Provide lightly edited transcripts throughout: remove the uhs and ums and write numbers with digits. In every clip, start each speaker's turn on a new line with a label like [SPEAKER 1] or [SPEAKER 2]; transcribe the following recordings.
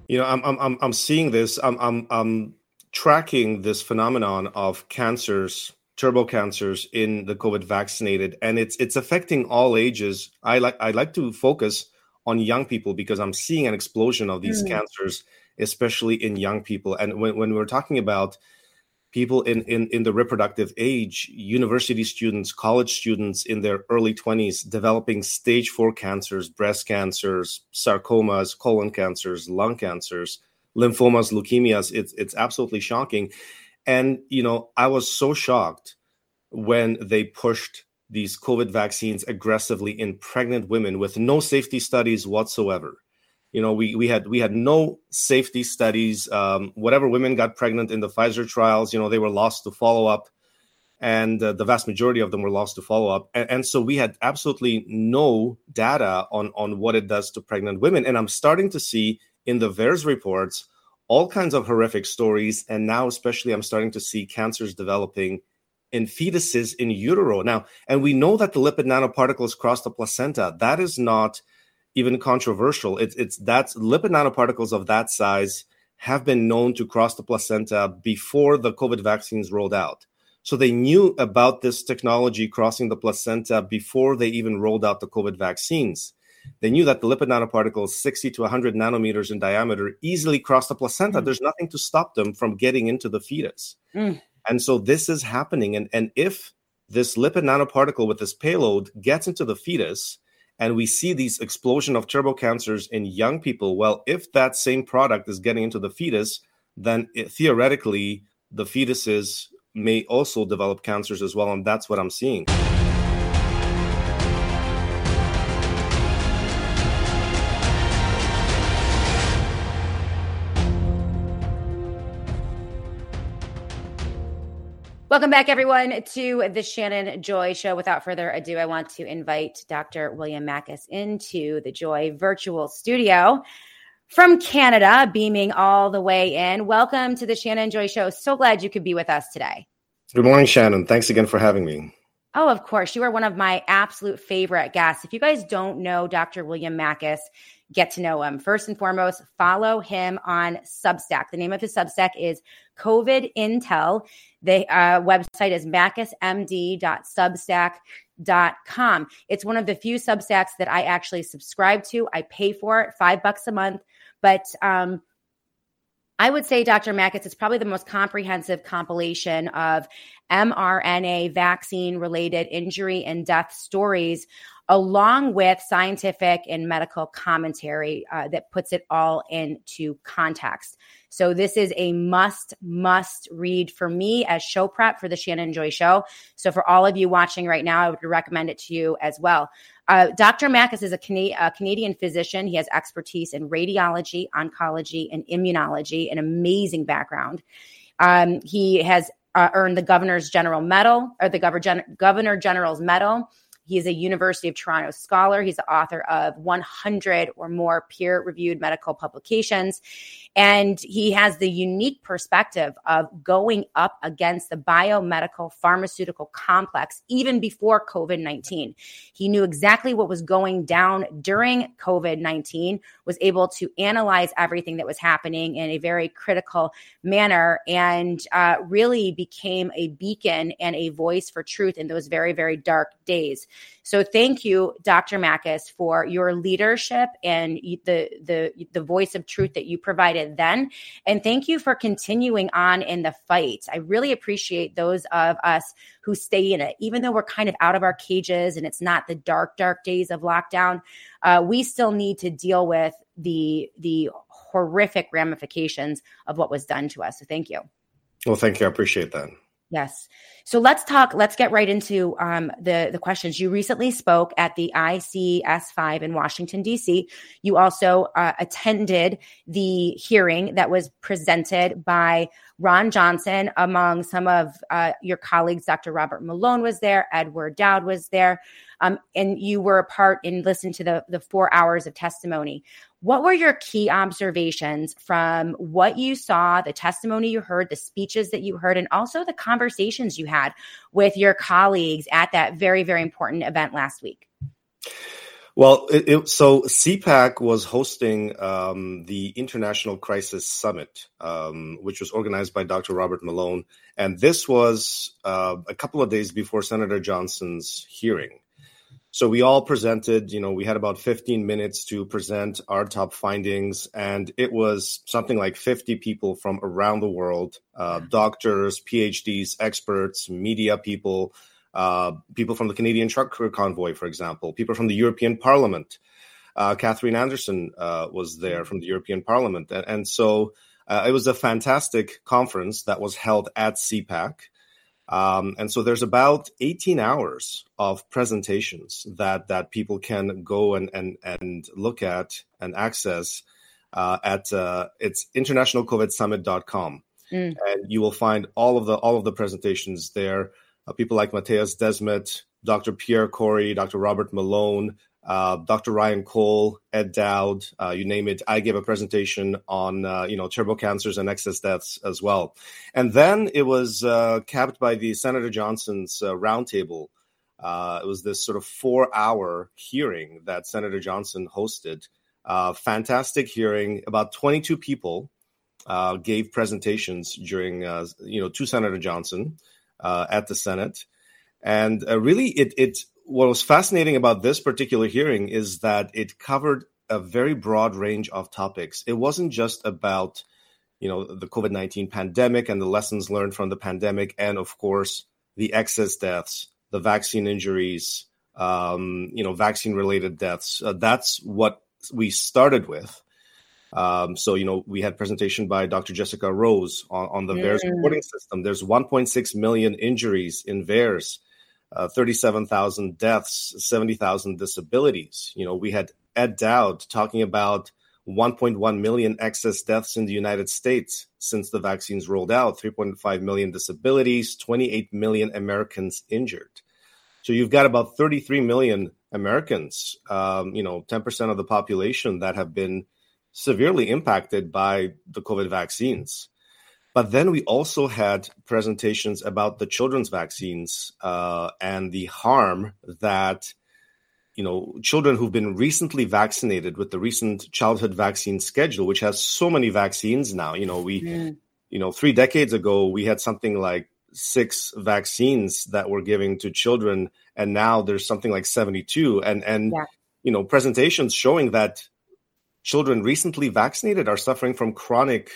[SPEAKER 1] I'm seeing this. I'm tracking this phenomenon of cancers, turbo cancers in the COVID vaccinated, and it's affecting all ages. I like to focus on young people because I'm seeing an explosion of these cancers, especially in young people. And when we're talking about people in the reproductive age, university students, college students in their early 20s developing stage 4 cancers, breast cancers, sarcomas, colon cancers, lung cancers, lymphomas, leukemias, it's absolutely shocking. And, I was so shocked when they pushed these COVID vaccines aggressively in pregnant women with no safety studies whatsoever. We had no safety studies. Whatever women got pregnant in the Pfizer trials, they were lost to follow up, and the vast majority of them were lost to follow up. And so we had absolutely no data on what it does to pregnant women. And I'm starting to see in the VAERS reports all kinds of horrific stories. And now especially I'm starting to see cancers developing in fetuses in utero. Now, and we know that the lipid nanoparticles cross the placenta. That is not even controversial. That's lipid nanoparticles of that size have been known to cross the placenta before the COVID vaccines rolled out. So they knew about this technology crossing the placenta before they even rolled out the COVID vaccines. They knew that the lipid nanoparticles 60 to 100 nanometers in diameter easily cross the placenta. There's nothing to stop them from getting into the fetus. And so this is happening. And if this lipid nanoparticle with this payload gets into the fetus, and we see these explosion of turbo cancers in young people, well, if that same product is getting into the fetus, then theoretically, the fetuses may also develop cancers as well. And that's what I'm seeing.
[SPEAKER 2] Welcome back, everyone, to the Shannon Joy Show. Without further ado, I want to invite Dr. William Makis into the Joy virtual studio from Canada, beaming all the way in. Welcome to the Shannon Joy Show. So glad you could be with us today.
[SPEAKER 1] Good morning, Shannon. Thanks again for having me.
[SPEAKER 2] Oh, of course. You are one of my absolute favorite guests. If you guys don't know Dr. William Makis, get to know him. First and foremost, follow him on Substack. The name of his Substack is COVID Intel. The website is makismd.substack.com. It's one of the few Substacks that I actually subscribe to. I pay for it, $5 a month. But I would say, Dr. Makis, it's probably the most comprehensive compilation of mRNA vaccine-related injury and death stories, along with scientific and medical commentary that puts it all into context. So this is a must read for me as show prep for the Shannon Joy Show. So for all of you watching right now, I would recommend it to you as well. Dr. Makis is a Canadian physician. He has expertise in radiology, oncology, and immunology, an amazing background. He has earned the Governor's General Medal, or the Governor General's Medal. He is a University of Toronto scholar. He's the author of 100 or more peer-reviewed medical publications. And he has the unique perspective of going up against the biomedical pharmaceutical complex even before COVID-19. He knew exactly what was going down during COVID-19, was able to analyze everything that was happening in a very critical manner, and really became a beacon and a voice for truth in those very, very dark days. So thank you, Dr. Makis, for your leadership and the voice of truth that you provided then. And thank you for continuing on in the fight. I really appreciate those of us who stay in it. Even though we're kind of out of our cages and it's not the dark days of lockdown, we still need to deal with the horrific ramifications of what was done to us. So thank you.
[SPEAKER 1] Well, thank you. I appreciate that.
[SPEAKER 2] Yes. So let's get right into the questions. You recently spoke at the ICS-5 in Washington, D.C. You also attended the hearing that was presented by Ron Johnson, among some of your colleagues. Dr. Robert Malone was there. Edward Dowd was there. And you were a part and listened to the 4 hours of testimony. What were your key observations from what you saw, the testimony you heard, the speeches that you heard, and also the conversations you had with your colleagues at that very, very important event last week?
[SPEAKER 1] Well, so CPAC was hosting the International Crisis Summit, which was organized by Dr. Robert Malone. And this was a couple of days before Senator Johnson's hearing. So we all presented, we had about 15 minutes to present our top findings. And it was something like 50 people from around the world, doctors, PhDs, experts, media people, people from the Canadian Truck Convoy, for example, people from the European Parliament. Catherine Anderson was there from the European Parliament. And so it was a fantastic conference that was held at CPAC. And so there's about 18 hours of presentations that people can go and look at and access at it's internationalcovidsummit.com. And you will find all of the presentations there. People like Matthias Desmet, Dr. Pierre Corey, Dr. Robert Malone, Dr. Ryan Cole, Ed Dowd, you name it. I gave a presentation on, turbo cancers and excess deaths as well. And then it was capped by the Senator Johnson's roundtable. It was this sort of 4-hour hearing that Senator Johnson hosted. Fantastic hearing. About 22 people gave presentations during, to Senator Johnson. At the Senate. And really, what was fascinating about this particular hearing is that it covered a very broad range of topics. It wasn't just about, the COVID-19 pandemic and the lessons learned from the pandemic, and of course, the excess deaths, the vaccine injuries, vaccine-related deaths. That's what we started with. So, we had presentation by Dr. Jessica Rose on the VAERS reporting system. There's 1.6 million injuries in VAERS, 37,000 deaths, 70,000 disabilities. We had Ed Dowd talking about 1.1 million excess deaths in the United States since the vaccines rolled out, 3.5 million disabilities, 28 million Americans injured. So you've got about 33 million Americans, 10% of the population that have been severely impacted by the COVID vaccines. But then we also had presentations about the children's vaccines and the harm that, children who've been recently vaccinated with the recent childhood vaccine schedule, which has so many vaccines now. 3 decades ago, we had something like 6 vaccines that we're giving to children, and now there's something like 72. And presentations showing that children recently vaccinated are suffering from chronic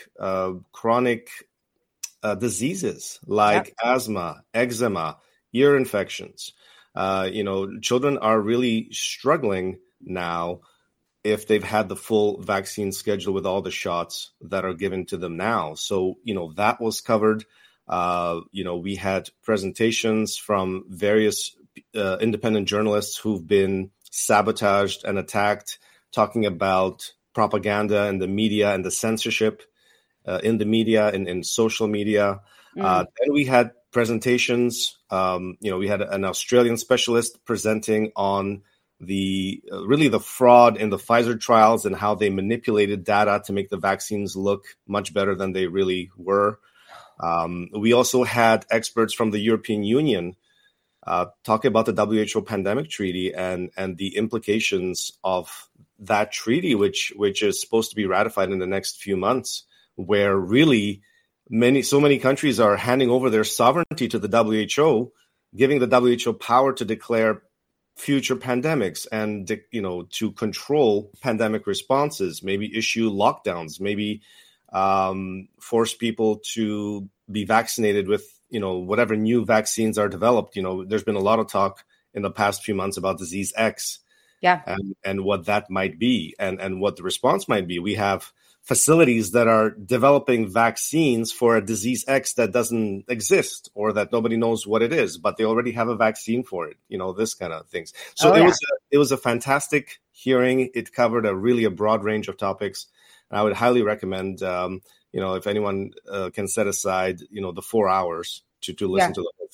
[SPEAKER 1] diseases like asthma, eczema, ear infections. Children are really struggling now if they've had the full vaccine schedule with all the shots that are given to them now. So, that was covered. We had presentations from various independent journalists who've been sabotaged and attacked, talking about propaganda and the media and the censorship in the media and in social media. Then we had presentations. We had an Australian specialist presenting on the fraud in the Pfizer trials and how they manipulated data to make the vaccines look much better than they really were. We also had experts from the European Union talking about the WHO pandemic treaty and the implications of that treaty, which is supposed to be ratified in the next few months, where really so many countries are handing over their sovereignty to the WHO, giving the WHO power to declare future pandemics and, to control pandemic responses, maybe issue lockdowns, maybe force people to be vaccinated with, whatever new vaccines are developed. There's been a lot of talk in the past few months about disease X. Yeah. And what that might be and what the response might be. We have facilities that are developing vaccines for a disease X that doesn't exist or that nobody knows what it is, but they already have a vaccine for it, this kind of things. So it was a fantastic hearing. It covered a broad range of topics. And I would highly recommend, if anyone can set aside, the 4 hours to listen to the whole thing.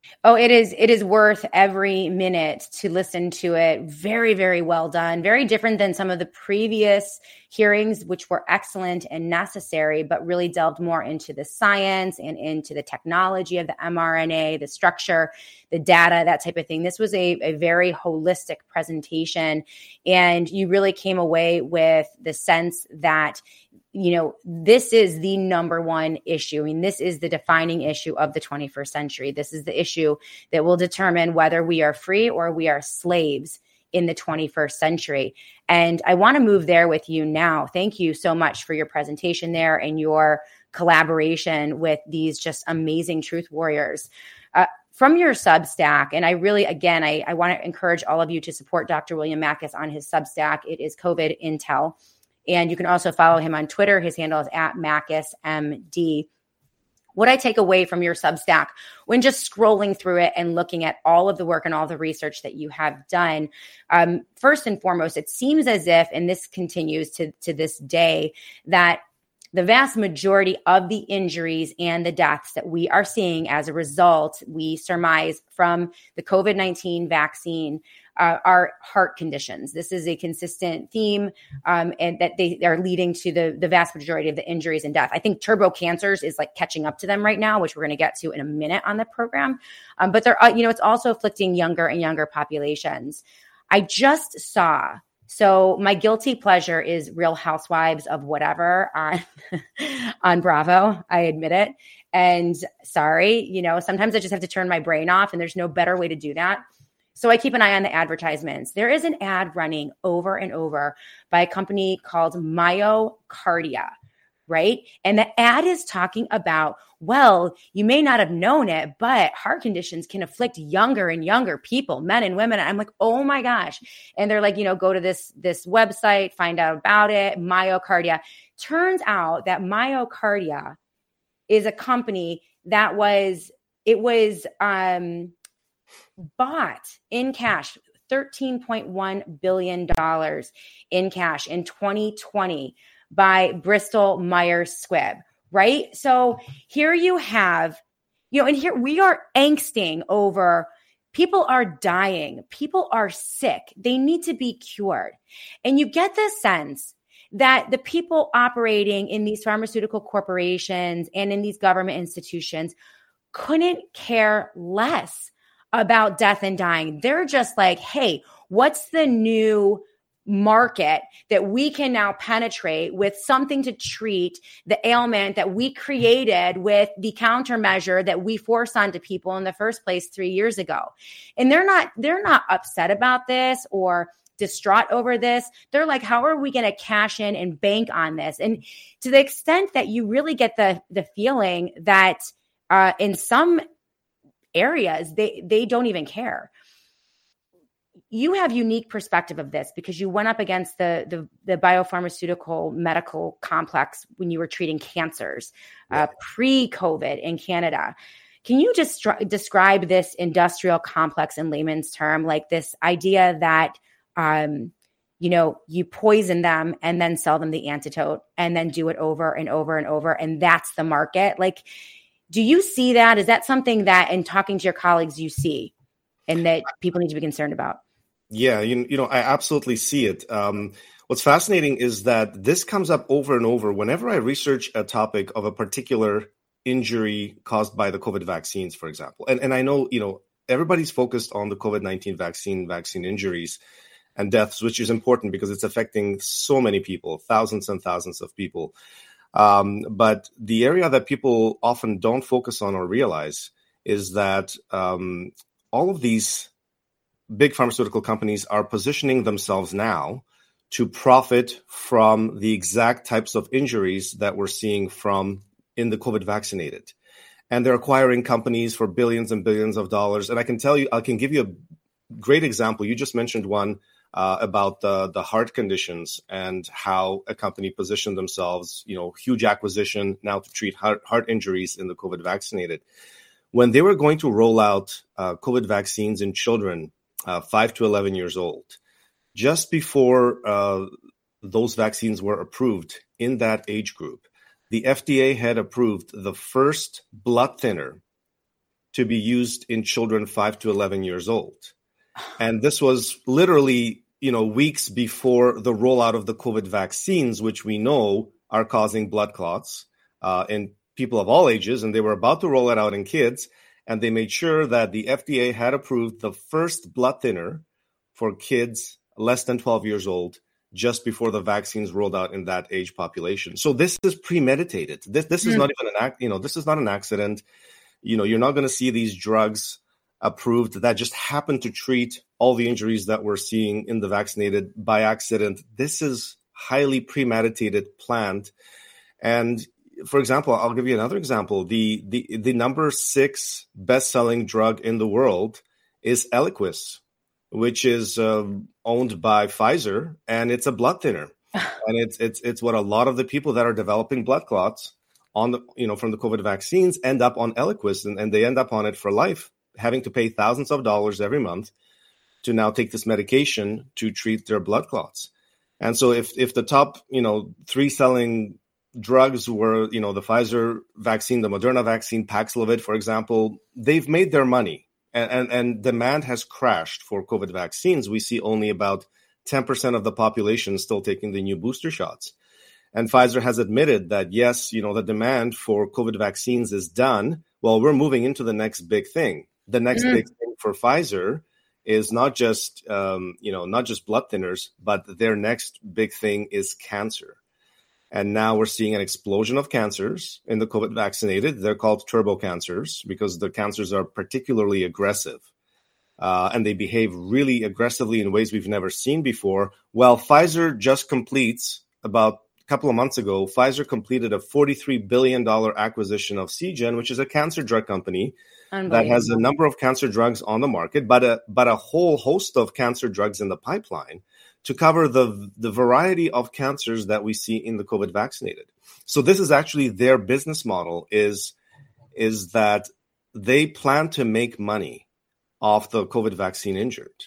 [SPEAKER 2] Oh, it is worth every minute to listen to it. Very, very well done. Very different than some of the previous hearings, which were excellent and necessary, but really delved more into the science and into the technology of the mRNA, the structure, the data, that type of thing. This was a very holistic presentation. And you really came away with the sense that this is the number one issue. I mean, this is the defining issue of the 21st century. This is the issue that will determine whether we are free or we are slaves in the 21st century. And I want to move there with you now. Thank you so much for your presentation there and your collaboration with these just amazing truth warriors. From your Substack, and I really, again, I want to encourage all of you to support Dr. William Makis on his Substack. It is COVID Intel. And you can also follow him on Twitter. His handle is @MakisMD. What I take away from your Substack when just scrolling through it and looking at all of the work and all the research that you have done, first and foremost, it seems as if, and this continues to this day, that the vast majority of the injuries and the deaths that we are seeing as a result, we surmise from the COVID-19 vaccine, are heart conditions. This is a consistent theme, and that they are leading to the vast majority of the injuries and death. I think turbo cancers is like catching up to them right now, which we're going to get to in a minute on the program. But they're, it's also afflicting younger and younger populations. I just saw. So my guilty pleasure is Real Housewives of whatever on Bravo. I admit it. And sorry, sometimes I just have to turn my brain off, and there's no better way to do that. So I keep an eye on the advertisements. There is an ad running over and over by a company called MyoKardia, right? And the ad is talking about, well, you may not have known it, but heart conditions can afflict younger and younger people, men and women. And I'm like, oh my gosh. And they're like, go to this website, find out about it, MyoKardia. Turns out that MyoKardia is a company that was bought in cash, $13.1 billion in cash in 2020 by Bristol Myers Squibb, right? So here you have, and here we are angsting over people are dying, people are sick, they need to be cured. And you get the sense that the people operating in these pharmaceutical corporations and in these government institutions couldn't care less about death and dying. They're just like, hey, what's the new market that we can now penetrate with something to treat the ailment that we created with the countermeasure that we forced onto people in the first place 3 years ago? And they're not upset about this or distraught over this. They're like, how are we going to cash in and bank on this? And to the extent that you really get the feeling that in some areas, they don't even care. You have unique perspective of this because you went up against the biopharmaceutical medical complex when you were treating cancers pre-COVID in Canada. Can you just describe this industrial complex in layman's term, like this idea that you poison them and then sell them the antidote and then do it over and over and over, and that's the market? Like, do you see that? Is that something that, in talking to your colleagues, you see and that people need to be concerned about?
[SPEAKER 1] Yeah, I absolutely see it. What's fascinating is that this comes up over and over whenever I research a topic of a particular injury caused by the COVID vaccines, for example. And I know, everybody's focused on the COVID-19 vaccine injuries and deaths, which is important because it's affecting so many people, thousands and thousands of people. But the area that people often don't focus on or realize is that all of these big pharmaceutical companies are positioning themselves now to profit from the exact types of injuries that we're seeing in the COVID vaccinated. And they're acquiring companies for billions and billions of dollars. And I can give you a great example. You just mentioned one about the heart conditions and how a company positioned themselves, huge acquisition now to treat heart injuries in the COVID vaccinated. When they were going to roll out COVID vaccines in children 5 to 11 years old, just before those vaccines were approved in that age group, the FDA had approved the first blood thinner to be used in children 5 to 11 years old. And this was literally, weeks before the rollout of the COVID vaccines, which we know are causing blood clots in people of all ages. And they were about to roll it out in kids. And they made sure that the FDA had approved the first blood thinner for kids less than 12 years old just before the vaccines rolled out in that age population. So this is premeditated. This is not even this is not an accident. You're not going to see these drugs approved that just happen to treat all the injuries that we're seeing in the vaccinated by accident. This is highly premeditated, planned. And for example, I'll give you another example. The number 6 best-selling drug in the world is Eliquis, which is owned by Pfizer, and it's a blood thinner. And it's what a lot of the people that are developing blood clots on the from the COVID vaccines end up on Eliquis, and they end up on it for life, having to pay thousands of dollars every month to now take this medication to treat their blood clots. And so if the top 3 selling drugs were the Pfizer vaccine, the Moderna vaccine, Paxlovid, for example, they've made their money. And demand has crashed for COVID vaccines. We see only about 10% of the population still taking the new booster shots. And Pfizer has admitted that, yes, the demand for COVID vaccines is done. Well, we're moving into the next big thing. The next big thing for Pfizer is not just blood thinners, but their next big thing is cancer. And now we're seeing an explosion of cancers in the COVID vaccinated. They're called turbo cancers because the cancers are particularly aggressive. And they behave really aggressively in ways we've never seen before. Well, Pfizer just completes, about a couple of months ago, Pfizer completed a $43 billion acquisition of Seagen, which is a cancer drug company that has a number of cancer drugs on the market, but a whole host of cancer drugs in the pipeline to cover the variety of cancers that we see in the COVID vaccinated. So this is actually their business model is that they plan to make money off the COVID vaccine injured.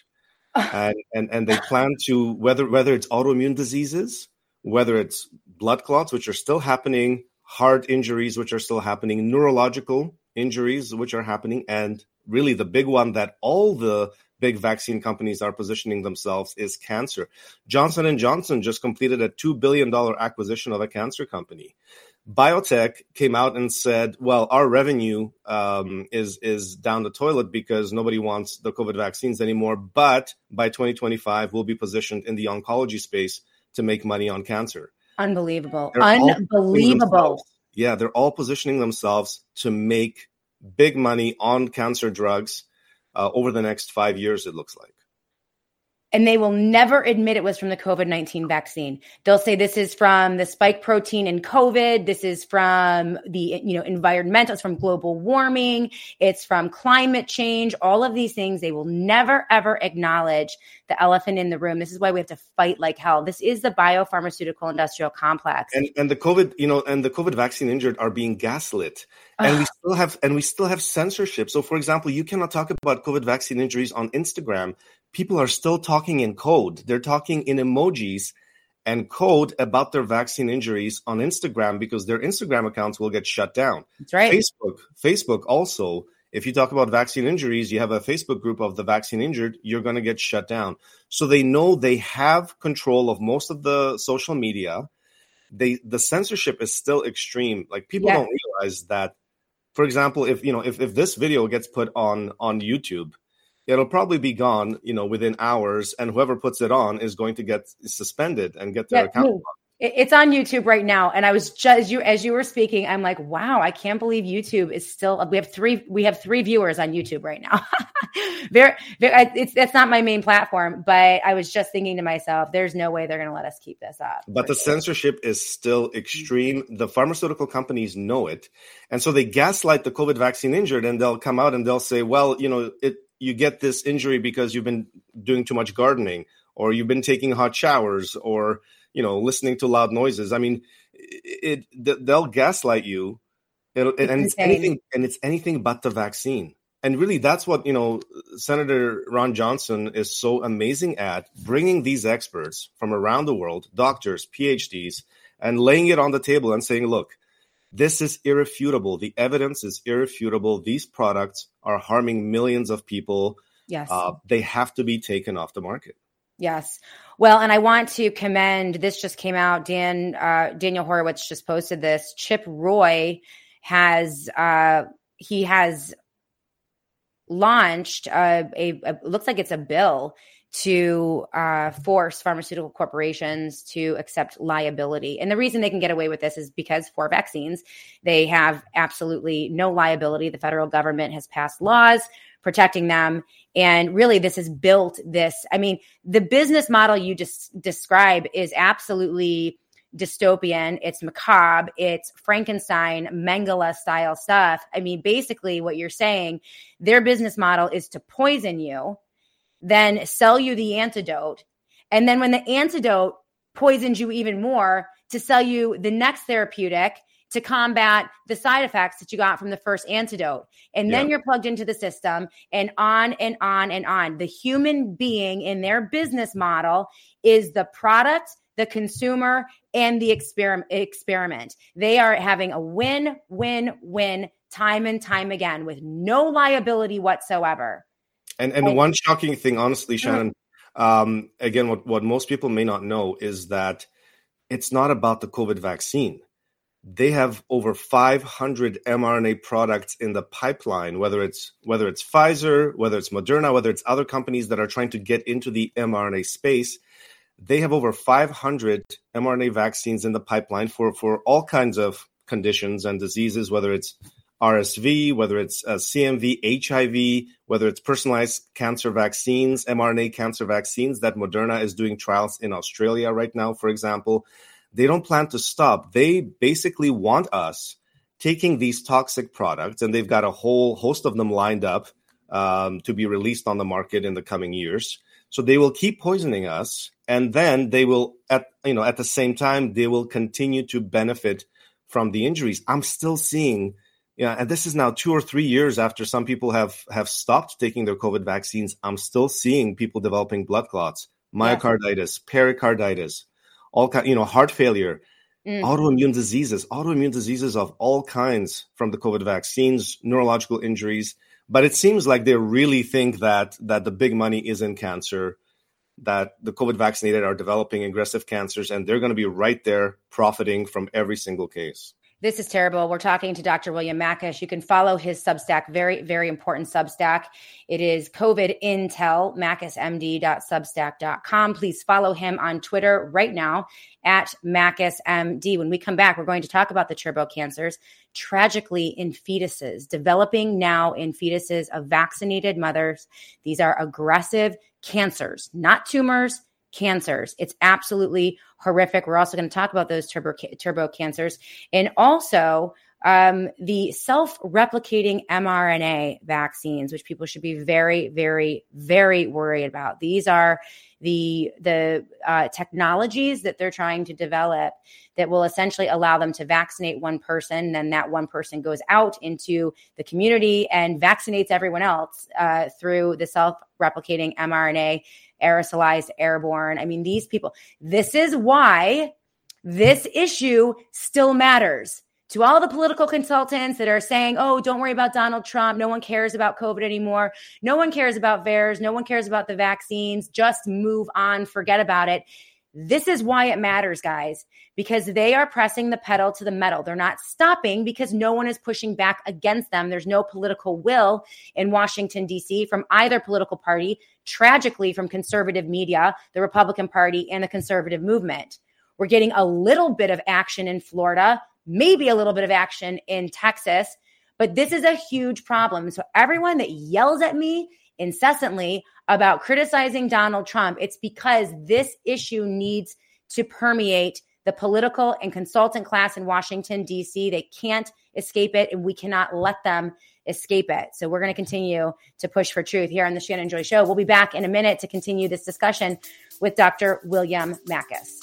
[SPEAKER 1] And they plan to, whether it's autoimmune diseases, whether it's blood clots, which are still happening, heart injuries, which are still happening, neurological injuries, which are happening, and really the big one that all the big vaccine companies are positioning themselves is cancer. Johnson & Johnson just completed a $2 billion acquisition of a cancer company. Biotech came out and said, well, our revenue is down the toilet because nobody wants the COVID vaccines anymore. But by 2025, we'll be positioned in the oncology space to make money on cancer.
[SPEAKER 2] Unbelievable.
[SPEAKER 1] Yeah, they're all positioning themselves to make big money on cancer drugs over the next 5 years, it looks like.
[SPEAKER 2] And they will never admit it was from the COVID-19 vaccine. They'll say this is from the spike protein in COVID. This is from the environmental. It's from global warming. It's from climate change. All of these things, they will never, ever acknowledge the elephant in the room. This is why we have to fight like hell. This is the biopharmaceutical industrial complex.
[SPEAKER 1] And the COVID, and the COVID vaccine injured are being gaslit. And we still have censorship. So, for example, you cannot talk about COVID vaccine injuries on Instagram. People are still talking in code. They're talking in emojis and code about their vaccine injuries on Instagram because their Instagram accounts will get shut down.
[SPEAKER 2] That's right.
[SPEAKER 1] Facebook also, if you talk about vaccine injuries, you have a Facebook group of the vaccine injured, you're going to get shut down. So they know they have control of most of the social media. The censorship is still extreme. Like people don't realize that. For example, if this video gets put on YouTube, it'll probably be gone, within hours, and whoever puts it on is going to get suspended and get their account blocked.
[SPEAKER 2] It's on YouTube right now, and I was just as you were speaking, I'm like, wow, I can't believe YouTube is still. We have three viewers on YouTube right now. That's not my main platform, but I was just thinking to myself, there's no way they're going to let us keep this up.
[SPEAKER 1] But the censorship is still extreme. The pharmaceutical companies know it, and so they gaslight the COVID vaccine injured, and they'll come out and they'll say, well, you get this injury because you've been doing too much gardening, or you've been taking hot showers, or listening to loud noises. I mean, they'll gaslight you, and it's anything but the vaccine. And really, that's what Senator Ron Johnson is so amazing at, bringing these experts from around the world, doctors, PhDs, and laying it on the table and saying, look, This is irrefutable. The evidence is irrefutable. These products are harming millions of people.
[SPEAKER 2] Yes.
[SPEAKER 1] They have to be taken off the market.
[SPEAKER 2] Yes. Well, and I want to commend, this just came out, Daniel Horowitz just posted this. Chip Roy has launched looks like it's a bill to force pharmaceutical corporations to accept liability. And the reason they can get away with this is because for vaccines, they have absolutely no liability. The federal government has passed laws protecting them. And really, this has built this. I mean, the business model you just describe is absolutely dystopian. It's macabre. It's Frankenstein, Mengele style stuff. I mean, basically what you're saying, their business model is to poison you, then sell you the antidote. And then when the antidote poisons you even more, to sell you the next therapeutic to combat the side effects that you got from the first antidote. And then you're plugged into the system, and on and on and on. The human being in their business model is the product, the consumer, and the experiment. They are having a win, win, win time and time again with no liability whatsoever.
[SPEAKER 1] And one shocking thing, honestly, Shannon, again, what most people may not know is that it's not about the COVID vaccine. They have over 500 mRNA products in the pipeline, whether it's Pfizer, whether it's Moderna, whether it's other companies that are trying to get into the mRNA space. They have over 500 mRNA vaccines in the pipeline for all kinds of conditions and diseases, whether it's RSV, whether it's CMV, HIV, whether it's personalized cancer vaccines, mRNA cancer vaccines that Moderna is doing trials in Australia right now, for example. They don't plan to stop. They basically want us taking these toxic products, and they've got a whole host of them lined up to be released on the market in the coming years. So they will keep poisoning us, and then they will, at the same time, they will continue to benefit from the injuries. I'm still seeing, and this is now 2 or 3 years after some people have stopped taking their COVID vaccines. I'm still seeing people developing blood clots, myocarditis, pericarditis, all heart failure, autoimmune diseases of all kinds from the COVID vaccines, neurological injuries. But it seems like they really think that the big money is in cancer, that the COVID vaccinated are developing aggressive cancers, and they're going to be right there profiting from every single case.
[SPEAKER 2] This is terrible. We're talking to Dr. William Makis. You can follow his Substack, very, very important Substack. It is COVID Intel, makismd.substack.com. Please follow him on Twitter right now at MakisMD. When we come back, we're going to talk about the turbo cancers, tragically in fetuses, developing now in fetuses of vaccinated mothers. These are aggressive cancers, not tumors, cancers. It's absolutely horrific. We're also going to talk about those turbo cancers, and also the self-replicating mRNA vaccines, which people should be very, very, very worried about. These are the technologies that they're trying to develop that will essentially allow them to vaccinate one person. Then that one person goes out into the community and vaccinates everyone else through the self-replicating mRNA, aerosolized, airborne. I mean, these people, this is why this issue still matters. To all the political consultants that are saying, oh, don't worry about Donald Trump. No one cares about COVID anymore. No one cares about VAERS. No one cares about the vaccines. Just move on. Forget about it. This is why it matters, guys, because they are pressing the pedal to the metal. They're not stopping because no one is pushing back against them. There's no political will in Washington, D.C. from either political party, tragically from conservative media, the Republican Party, and the conservative movement. We're getting a little bit of action in Florida, maybe a little bit of action in Texas, but this is a huge problem. So everyone that yells at me incessantly about criticizing Donald Trump, it's because this issue needs to permeate the political and consultant class in Washington, D.C. They can't escape it, and we cannot let them escape it. So we're going to continue to push for truth here on the Shannon Joy Show. We'll be back in a minute to continue this discussion with Dr. William Makis.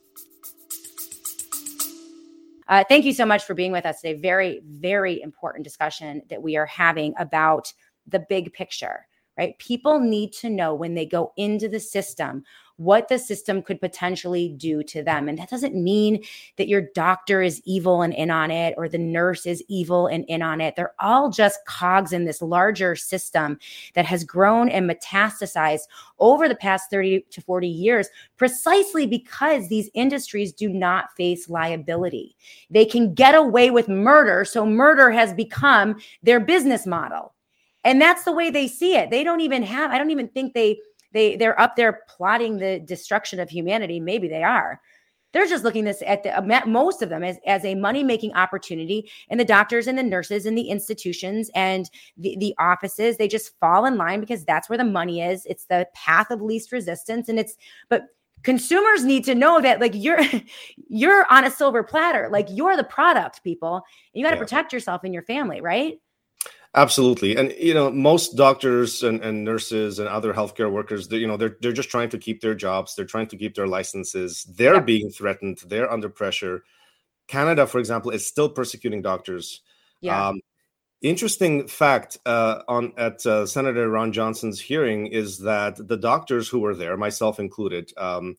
[SPEAKER 2] Thank you so much for being with us today. Very, very important discussion that we are having about the big picture, right? People need to know when they go into the system what the system could potentially do to them. And that doesn't mean that your doctor is evil and in on it, or the nurse is evil and in on it. They're all just cogs in this larger system that has grown and metastasized over the past 30 to 40 years, precisely because these industries do not face liability. They can get away with murder, so murder has become their business model. And that's the way they see it. They don't even have, I don't even think they're up there plotting the destruction of humanity. Maybe they are. They're just looking at most of them as a money-making opportunity. And the doctors and the nurses and the institutions and the offices, they just fall in line because that's where the money is. It's the path of least resistance. But consumers need to know that, like, you're on a silver platter. Like, you're the product, people. And you got to protect yourself and your family, right?
[SPEAKER 1] Absolutely. And, most doctors and nurses and other healthcare workers, they're just trying to keep their jobs. They're trying to keep their licenses. They're being threatened. They're under pressure. Canada, for example, is still persecuting doctors.
[SPEAKER 2] Yeah.
[SPEAKER 1] Interesting fact at Senator Ron Johnson's hearing is that the doctors who were there, myself included,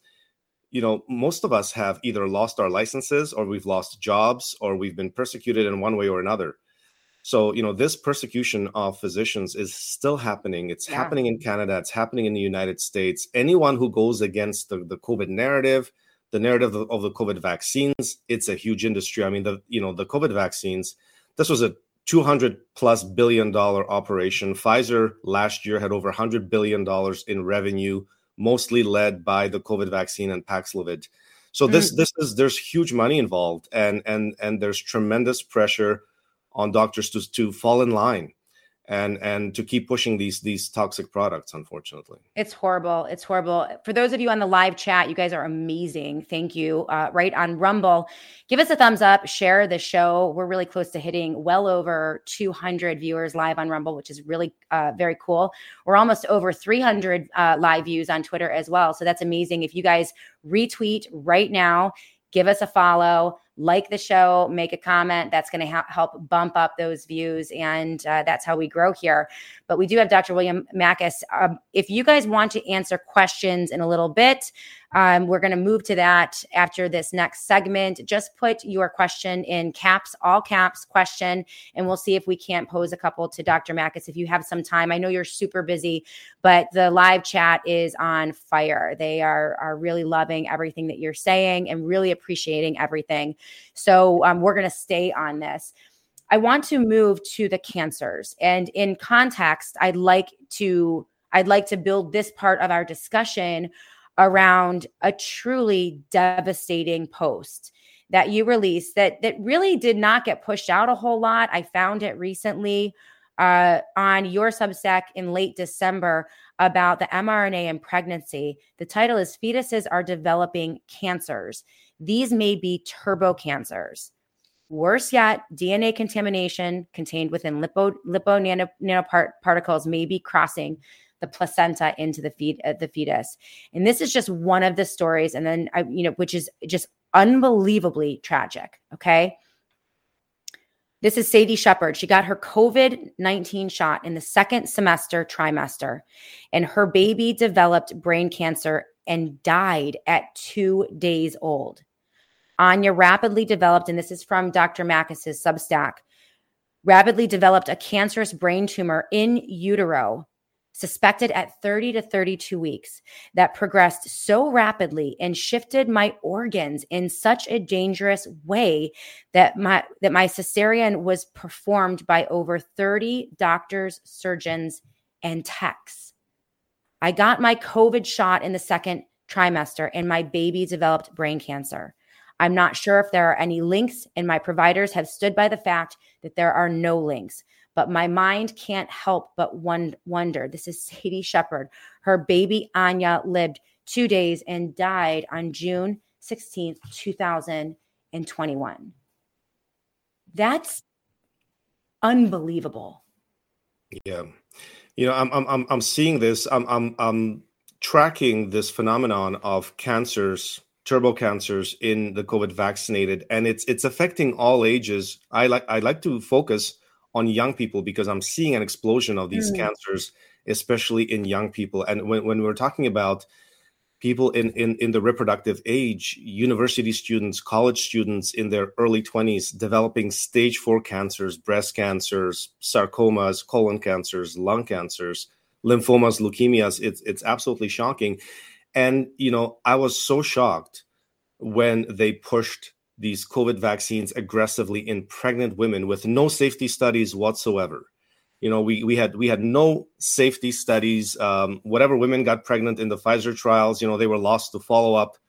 [SPEAKER 1] most of us have either lost our licenses, or we've lost jobs, or we've been persecuted in one way or another. So, this persecution of physicians is still happening. It's happening in Canada. It's happening in the United States. Anyone who goes against the COVID narrative, the narrative of the COVID vaccines, it's a huge industry. I mean, the COVID vaccines, this was a $200+ billion operation. Pfizer last year had over $100 billion in revenue, mostly led by the COVID vaccine and Paxlovid. So there's huge money involved, and there's tremendous pressure on doctors to fall in line and to keep pushing these toxic products, unfortunately.
[SPEAKER 2] It's horrible. It's horrible. For those of you on the live chat, you guys are amazing. Thank you. Right on Rumble, give us a thumbs up, share the show. We're really close to hitting well over 200 viewers live on Rumble, which is really very cool. We're almost over 300 live views on Twitter as well. So that's amazing. If you guys retweet right now, give us a follow, like the show, make a comment. That's going to help bump up those views. And that's how we grow here. But we do have Dr. William Makis. If you guys want to answer questions in a little bit, we're going to move to that after this next segment. Just put your question in caps, all caps question, and we'll see if we can't pose a couple to Dr. Makis if you have some time. I know you're super busy, but the live chat is on fire. They are really loving everything that you're saying and really appreciating everything. So we're going to stay on this. I want to move to the cancers. And in context, I'd like to build this part of our discussion around a truly devastating post that you released that really did not get pushed out a whole lot. I found it recently on your Substack in late December about the mRNA in pregnancy. The title is "Fetuses Are Developing Cancers. These may be turbo cancers." Worse yet, DNA contamination contained within nanoparticles may be crossing the placenta into the fetus. And this is just one of the stories. And then, which is just unbelievably tragic. Okay. This is Sadie Shepard. She got her COVID-19 shot in the second trimester, and her baby developed brain cancer and died at 2 days old. Anya rapidly developed, and this is from Dr. Makis's Substack, rapidly developed a cancerous brain tumor in utero, suspected at 30 to 32 weeks, that progressed so rapidly and shifted my organs in such a dangerous way that my cesarean was performed by over 30 doctors, surgeons, and techs. I got my COVID shot in the second trimester, and my baby developed brain cancer. I'm not sure if there are any links, and my providers have stood by the fact that there are no links. But my mind can't help but wonder. This is Sadie Shepard. Her baby Anya lived 2 days and died on June 16th, 2021. That's unbelievable.
[SPEAKER 1] Yeah. I'm seeing this. I'm tracking this phenomenon of cancers, turbo cancers in the COVID vaccinated, and it's affecting all ages. I like to focus on young people because I'm seeing an explosion of these cancers, especially in young people. And when we're talking about people in the reproductive age, university students, college students in their early 20s developing stage 4 cancers, breast cancers, sarcomas, colon cancers, lung cancers, lymphomas, leukemias. It's absolutely shocking. And, I was so shocked when they pushed these COVID vaccines aggressively in pregnant women with no safety studies whatsoever. We had no safety studies. Whatever women got pregnant in the Pfizer trials, they were lost to follow up,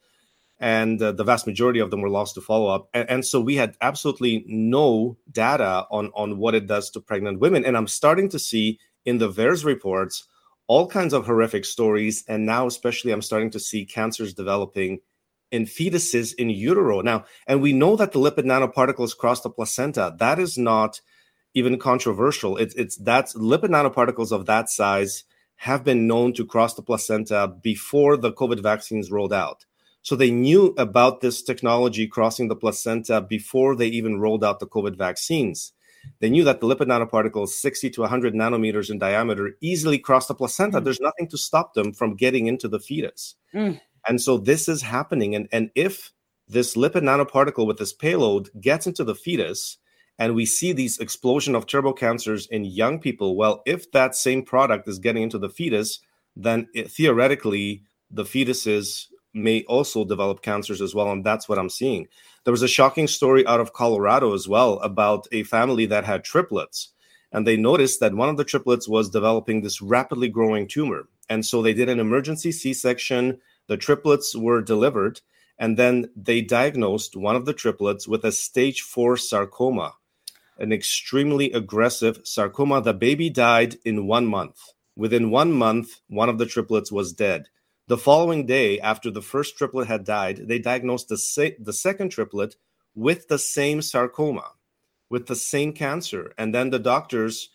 [SPEAKER 1] and the vast majority of them were lost to follow up. And so we had absolutely no data on what it does to pregnant women. And I'm starting to see in the VAERS reports all kinds of horrific stories. And now especially I'm starting to see cancers developing in fetuses in utero. Now, and we know that the lipid nanoparticles cross the placenta. That is not even controversial. That's lipid nanoparticles of that size have been known to cross the placenta before the COVID vaccines rolled out. So they knew about this technology crossing the placenta before they even rolled out the COVID vaccines. They knew that the lipid nanoparticles 60 to 100 nanometers in diameter easily cross the placenta. There's nothing to stop them from getting into the fetus. And so this is happening. And if this lipid nanoparticle with this payload gets into the fetus, and we see these explosion of turbocancers in young people, well, if that same product is getting into the fetus, then theoretically, the fetuses may also develop cancers as well. And that's what I'm seeing. There was a shocking story out of Colorado as well about a family that had triplets. And they noticed that one of the triplets was developing this rapidly growing tumor. And so they did an emergency C-section. The triplets were delivered. And then they diagnosed one of the triplets with a stage 4 sarcoma, an extremely aggressive sarcoma. The baby died in 1 month. Within 1 month, one of the triplets was dead. The following day, after the first triplet had died, they diagnosed the second triplet with the same sarcoma, with the same cancer. And then the doctors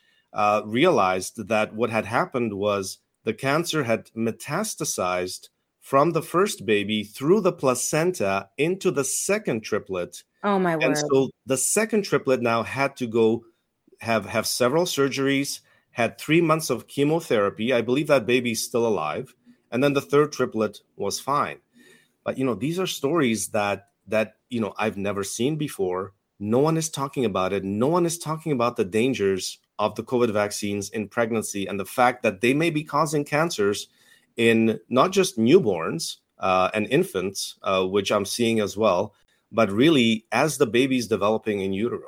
[SPEAKER 1] realized that what had happened was the cancer had metastasized from the first baby through the placenta into the second triplet.
[SPEAKER 2] Oh, my word.
[SPEAKER 1] And so the second triplet now had to go have several surgeries, had 3 months of chemotherapy. I believe that baby's still alive. And then the third triplet was fine. But, these are stories that I've never seen before. No one is talking about it. No one is talking about the dangers of the COVID vaccines in pregnancy and the fact that they may be causing cancers in not just newborns and infants, which I'm seeing as well, but really as the baby's developing in utero.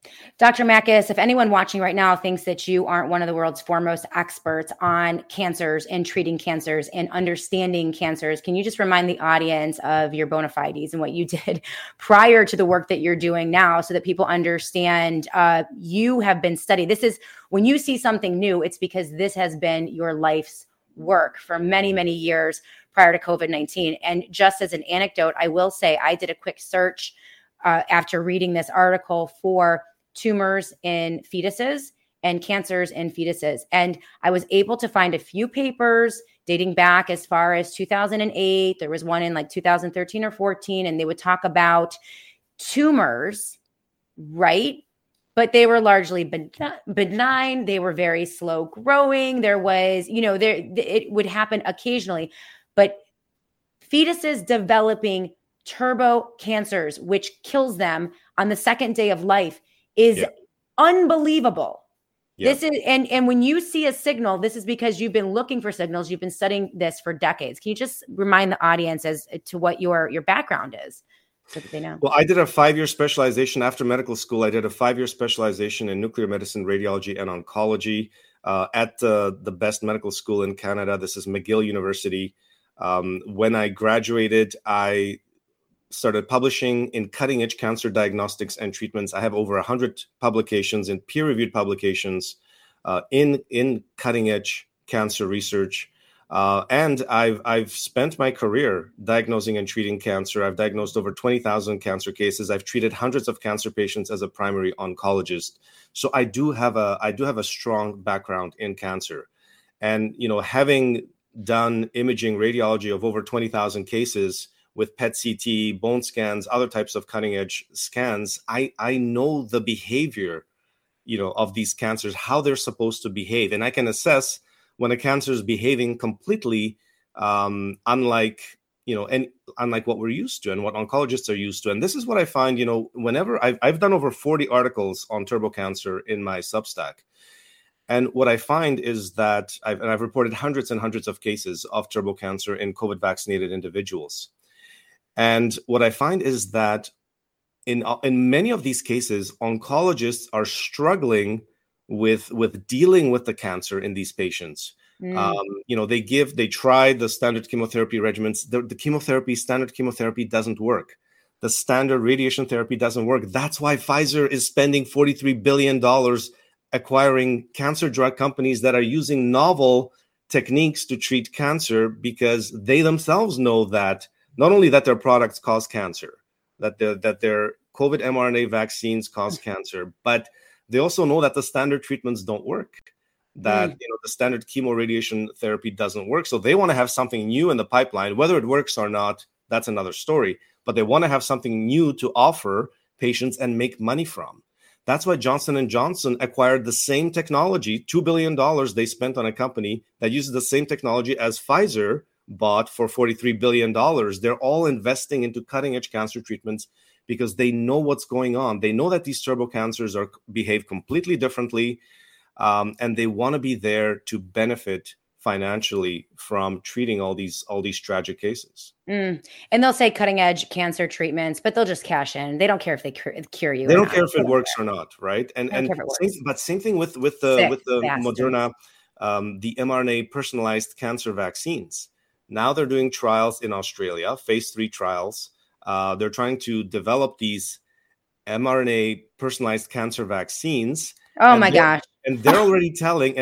[SPEAKER 2] Dr. Makis, if anyone watching right now thinks that you aren't one of the world's foremost experts on cancers and treating cancers and understanding cancers, can you just remind the audience of your bona fides and what you did prior to the work that you're doing now so that people understand you have been studied? This is when you see something new, it's because this has been your life's work for many, many years prior to COVID-19. And just as an anecdote, I will say I did a quick search after reading this article for tumors in fetuses and cancers in fetuses. And I was able to find a few papers dating back as far as 2008. There was one in like 2013 or 14, and they would talk about tumors, right? But they were largely benign. They were very slow growing. There was, it would happen occasionally, but fetuses developing turbo cancers, which kills them on the second day of life, is unbelievable. This is, and when you see a signal, this is because you've been looking for signals. You've been studying this for decades. Can you just remind the audience as to what your background is so that they know?
[SPEAKER 1] Well, I did a 5-year specialization after medical school. I did a 5-year specialization in nuclear medicine, radiology, and oncology at the best medical school in Canada. This is McGill University. When I graduated, I started publishing in cutting-edge cancer diagnostics and treatments. I have over 100 publications in peer-reviewed publications in cutting-edge cancer research. And I've spent my career diagnosing and treating cancer. I've diagnosed over 20,000 cancer cases. I've treated hundreds of cancer patients as a primary oncologist. So I do have a strong background in cancer. And, having done imaging radiology of over 20,000 cases with PET-CT, bone scans, other types of cutting-edge scans, I know the behavior, of these cancers, how they're supposed to behave. And I can assess when a cancer is behaving completely unlike what we're used to and what oncologists are used to. And this is what I find, whenever I've done over 40 articles on turbo cancer in my Substack. And what I find is that I've reported hundreds and hundreds of cases of turbo cancer in COVID vaccinated individuals. And what I find is that in many of these cases, oncologists are struggling with dealing with the cancer in these patients. They try the standard chemotherapy regimens. The standard chemotherapy doesn't work. The standard radiation therapy doesn't work. That's why Pfizer is spending $43 billion acquiring cancer drug companies that are using novel techniques to treat cancer, because they themselves know that not only that their products cause cancer, that their COVID mRNA vaccines cause cancer, but they also know that the standard treatments don't work, that the standard chemoradiation therapy doesn't work. So they want to have something new in the pipeline. Whether it works or not, that's another story. But they want to have something new to offer patients and make money from. That's why Johnson & Johnson acquired the same technology, $2 billion they spent on a company that uses the same technology as Pfizer bought for $43 billion. They're all investing into cutting-edge cancer treatments because they know what's going on. They know that these turbo cancers behave completely differently, and they want to be there to benefit financially from treating all these tragic cases.
[SPEAKER 2] And they'll say cutting edge cancer treatments, but they'll just cash in. They don't care if they cure you.
[SPEAKER 1] They don't care if it works or not, right? But same thing with the Moderna, the mRNA personalized cancer vaccines. Now they're doing trials in Australia, phase 3 trials. They're trying to develop these mRNA personalized cancer vaccines.
[SPEAKER 2] Oh my gosh!
[SPEAKER 1] And they're already telling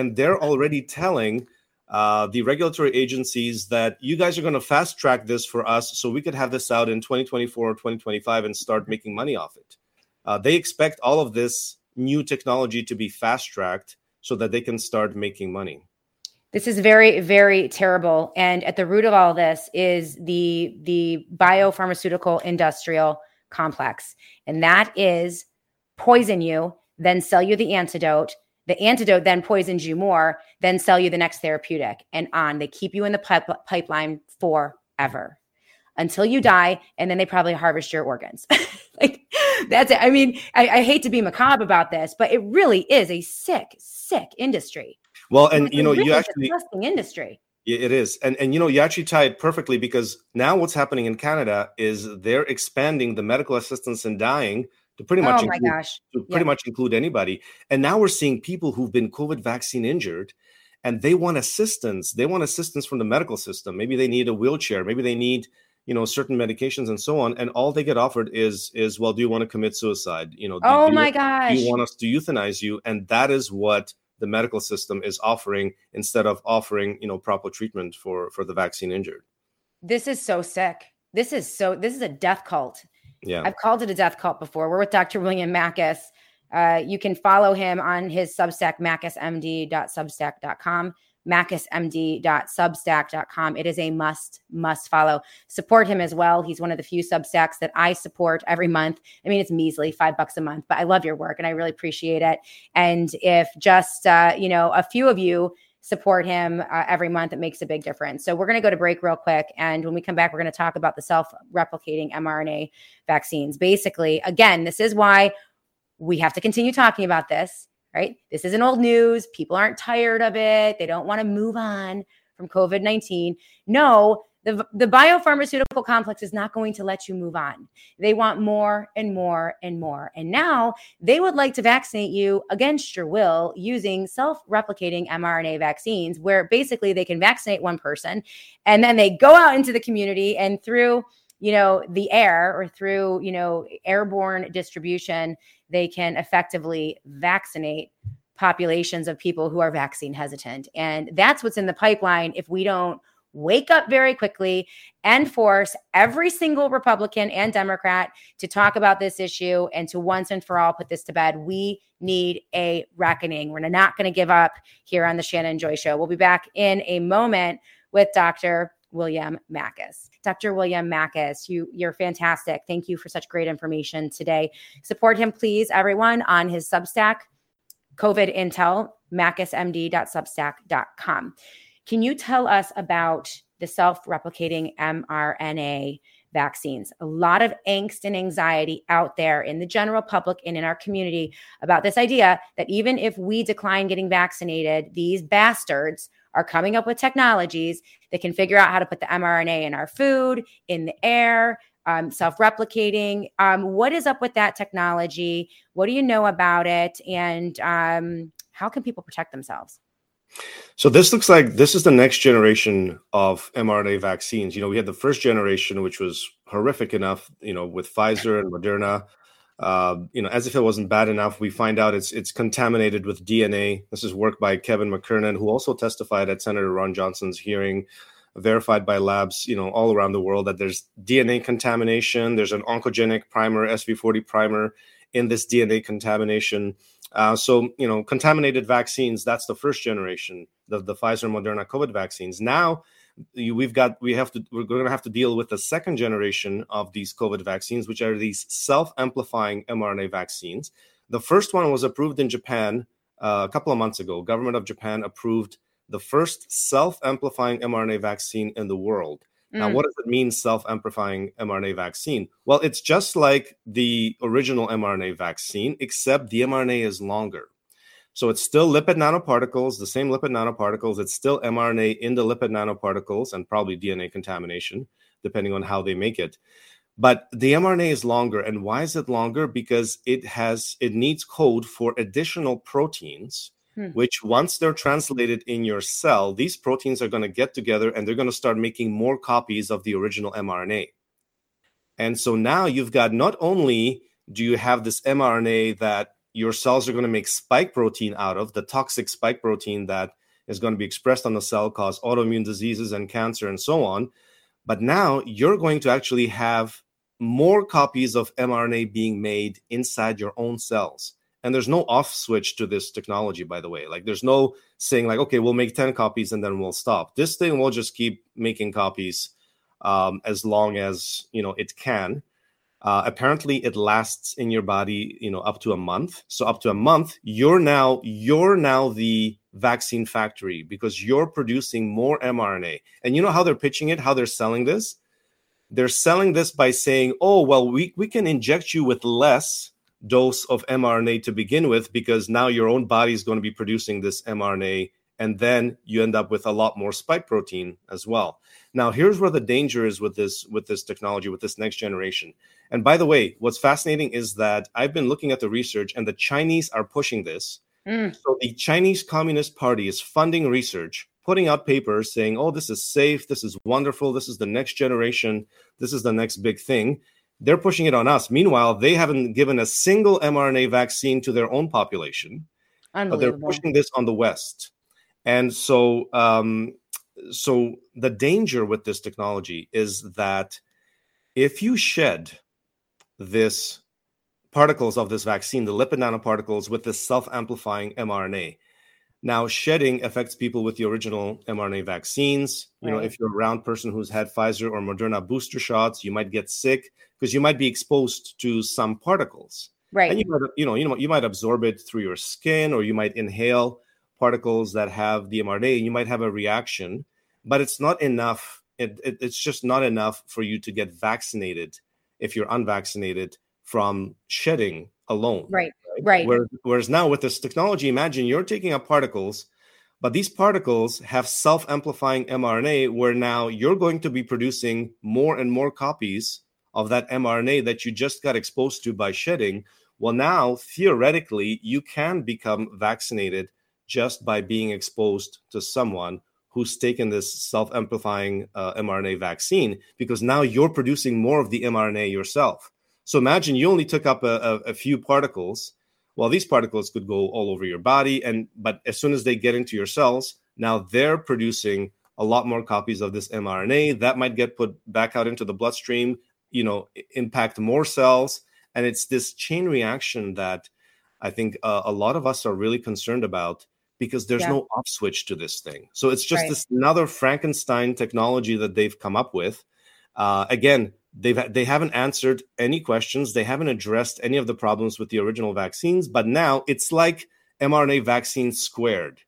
[SPEAKER 1] the regulatory agencies that you guys are going to fast track this for us so we could have this out in 2024 or 2025 and start making money off it. They expect all of this new technology to be fast tracked so that they can start making money.
[SPEAKER 2] This is very, very terrible. And at the root of all this is the biopharmaceutical industrial complex. And that is poison you, then sell you the antidote. The antidote then poisons you more, then sell you the next therapeutic, and on. They keep you in the pipeline forever until you die, and then they probably harvest your organs. That's it. I mean, I hate to be macabre about this, but it really is a sick, sick industry.
[SPEAKER 1] Well, and
[SPEAKER 2] it's you actually disgusting industry.
[SPEAKER 1] It is, and you actually tie it perfectly, because now what's happening in Canada is they're expanding the medical assistance in dying to pretty much include anybody. And now we're seeing people who've been COVID vaccine injured, and they want assistance. They want assistance from the medical system. Maybe they need a wheelchair. Maybe they need, certain medications and so on. And all they get offered is, well, do you want to commit suicide? Do you want us to euthanize you? And that is what the medical system is offering, instead of offering, proper treatment for the vaccine injured.
[SPEAKER 2] This is so sick. This is a death cult.
[SPEAKER 1] Yeah,
[SPEAKER 2] I've called it a death cult before. We're with Dr. William Makis. You can follow him on his Substack, makismd.substack.com, makismd.substack.com. It is a must follow. Support him as well. He's one of the few Substacks that I support every month. I mean, it's measly, $5 a month, but I love your work and I really appreciate it. And if just, a few of you support him every month, it makes a big difference. So we're going to go to break real quick. And when we come back, we're going to talk about the self-replicating mRNA vaccines. Basically, again, this is why we have to continue talking about this, right? This isn't old news. People aren't tired of it. They don't want to move on from COVID-19. No, the biopharmaceutical complex is not going to let you move on. They want more and more and more. And now they would like to vaccinate you against your will using self-replicating mRNA vaccines, where basically they can vaccinate one person and then they go out into the community, and through, the air or through, airborne distribution, they can effectively vaccinate populations of people who are vaccine hesitant. And that's what's in the pipeline if we don't wake up very quickly and force every single Republican and Democrat to talk about this issue and to once and for all put this to bed. We need a reckoning. We're not going to give up here on the Shannon Joy Show. We'll be back in a moment with Dr. William Makis. Dr. William Makis, you're fantastic. Thank you for such great information today. Support him, please, everyone, on his Substack, COVID Intel, makismd.substack.com. Can you tell us about the self-replicating mRNA vaccines. A lot of angst and anxiety out there in the general public and in our community about this idea that even if we decline getting vaccinated, these bastards are coming up with technologies that can figure out how to put the mRNA in our food, in the air, self-replicating. What is up with that technology? What do you know about it? And how can people protect themselves?
[SPEAKER 1] So this looks like this is the next generation of mRNA vaccines. We had the first generation, which was horrific enough, with Pfizer and Moderna. As if it wasn't bad enough, we find out it's contaminated with DNA. This is work by Kevin McKernan, who also testified at Senator Ron Johnson's hearing, verified by labs, all around the world, that there's DNA contamination. There's an oncogenic primer, SV40 primer, in this DNA contamination. So contaminated vaccines, that's the first generation, the Pfizer and Moderna COVID vaccines. Now we're going to have to deal with the second generation of these COVID vaccines, which are these self-amplifying mRNA vaccines. The first one was approved in Japan a couple of months ago. Government of Japan approved the first self-amplifying mRNA vaccine in the world. Now, what does it mean, self-amplifying mRNA vaccine? Well, it's just like the original mRNA vaccine, except the mRNA is longer. So it's still lipid nanoparticles, the same lipid nanoparticles. It's still mRNA in the lipid nanoparticles and probably DNA contamination, depending on how they make it. But the mRNA is longer. And why is it longer? Because it needs code for additional proteins, which once they're translated in your cell, these proteins are going to get together and they're going to start making more copies of the original mRNA. And so now you've got, not only do you have this mRNA that your cells are going to make spike protein out of, the toxic spike protein that is going to be expressed on the cell, cause autoimmune diseases and cancer and so on, but now you're going to actually have more copies of mRNA being made inside your own cells. And there's no off switch to this technology, by the way. Like, there's no saying like, okay, we'll make 10 copies and then we'll stop. This thing will just keep making copies as long as, it can. Apparently it lasts in your body, up to a month. So up to a month, you're now the vaccine factory, because you're producing more mRNA. And you know how they're pitching it, how they're selling this? They're selling this by saying, oh, well, we can inject you with less dose of mRNA to begin with, because now your own body is going to be producing this mRNA, and then you end up with a lot more spike protein as well. Now, here's where the danger is with this technology, with this next generation. And by the way, what's fascinating is that I've been looking at the research, and the Chinese are pushing this. So the Chinese Communist Party is funding research, putting out papers saying, oh, this is safe, this is wonderful, this is the next generation, this is the next big thing. They're pushing it on us. Meanwhile, they haven't given a single mRNA vaccine to their own population, but they're pushing this on the West. And so the danger with this technology is that if you shed this particles of this vaccine, the lipid nanoparticles with this self-amplifying mRNA, now shedding affects people with the original mRNA vaccines.
[SPEAKER 2] Right.
[SPEAKER 1] If you're a round person who's had Pfizer or Moderna booster shots, you might get sick because you might be exposed to some particles.
[SPEAKER 2] Right.
[SPEAKER 1] And you might absorb it through your skin, or you might inhale particles that have the mRNA, and you might have a reaction. But it's not enough. It's just not enough for you to get vaccinated if you're unvaccinated from shedding alone.
[SPEAKER 2] Right.
[SPEAKER 1] Whereas now with this technology, imagine you're taking up particles, but these particles have self-amplifying mRNA, where now you're going to be producing more and more copies of that mRNA that you just got exposed to by shedding. Well, now theoretically, you can become vaccinated just by being exposed to someone who's taken this self-amplifying mRNA vaccine, because now you're producing more of the mRNA yourself. So imagine you only took up a few particles. Well, these particles could go all over your body, but as soon as they get into your cells, now they're producing a lot more copies of this mRNA that might get put back out into the bloodstream, impact more cells. And it's this chain reaction that I think a lot of us are really concerned about, because there's no off switch to this thing. So it's just this another Frankenstein technology that they've come up with. Again, they haven't answered any questions. They haven't addressed any of the problems with the original vaccines. But now it's like mRNA vaccines squared.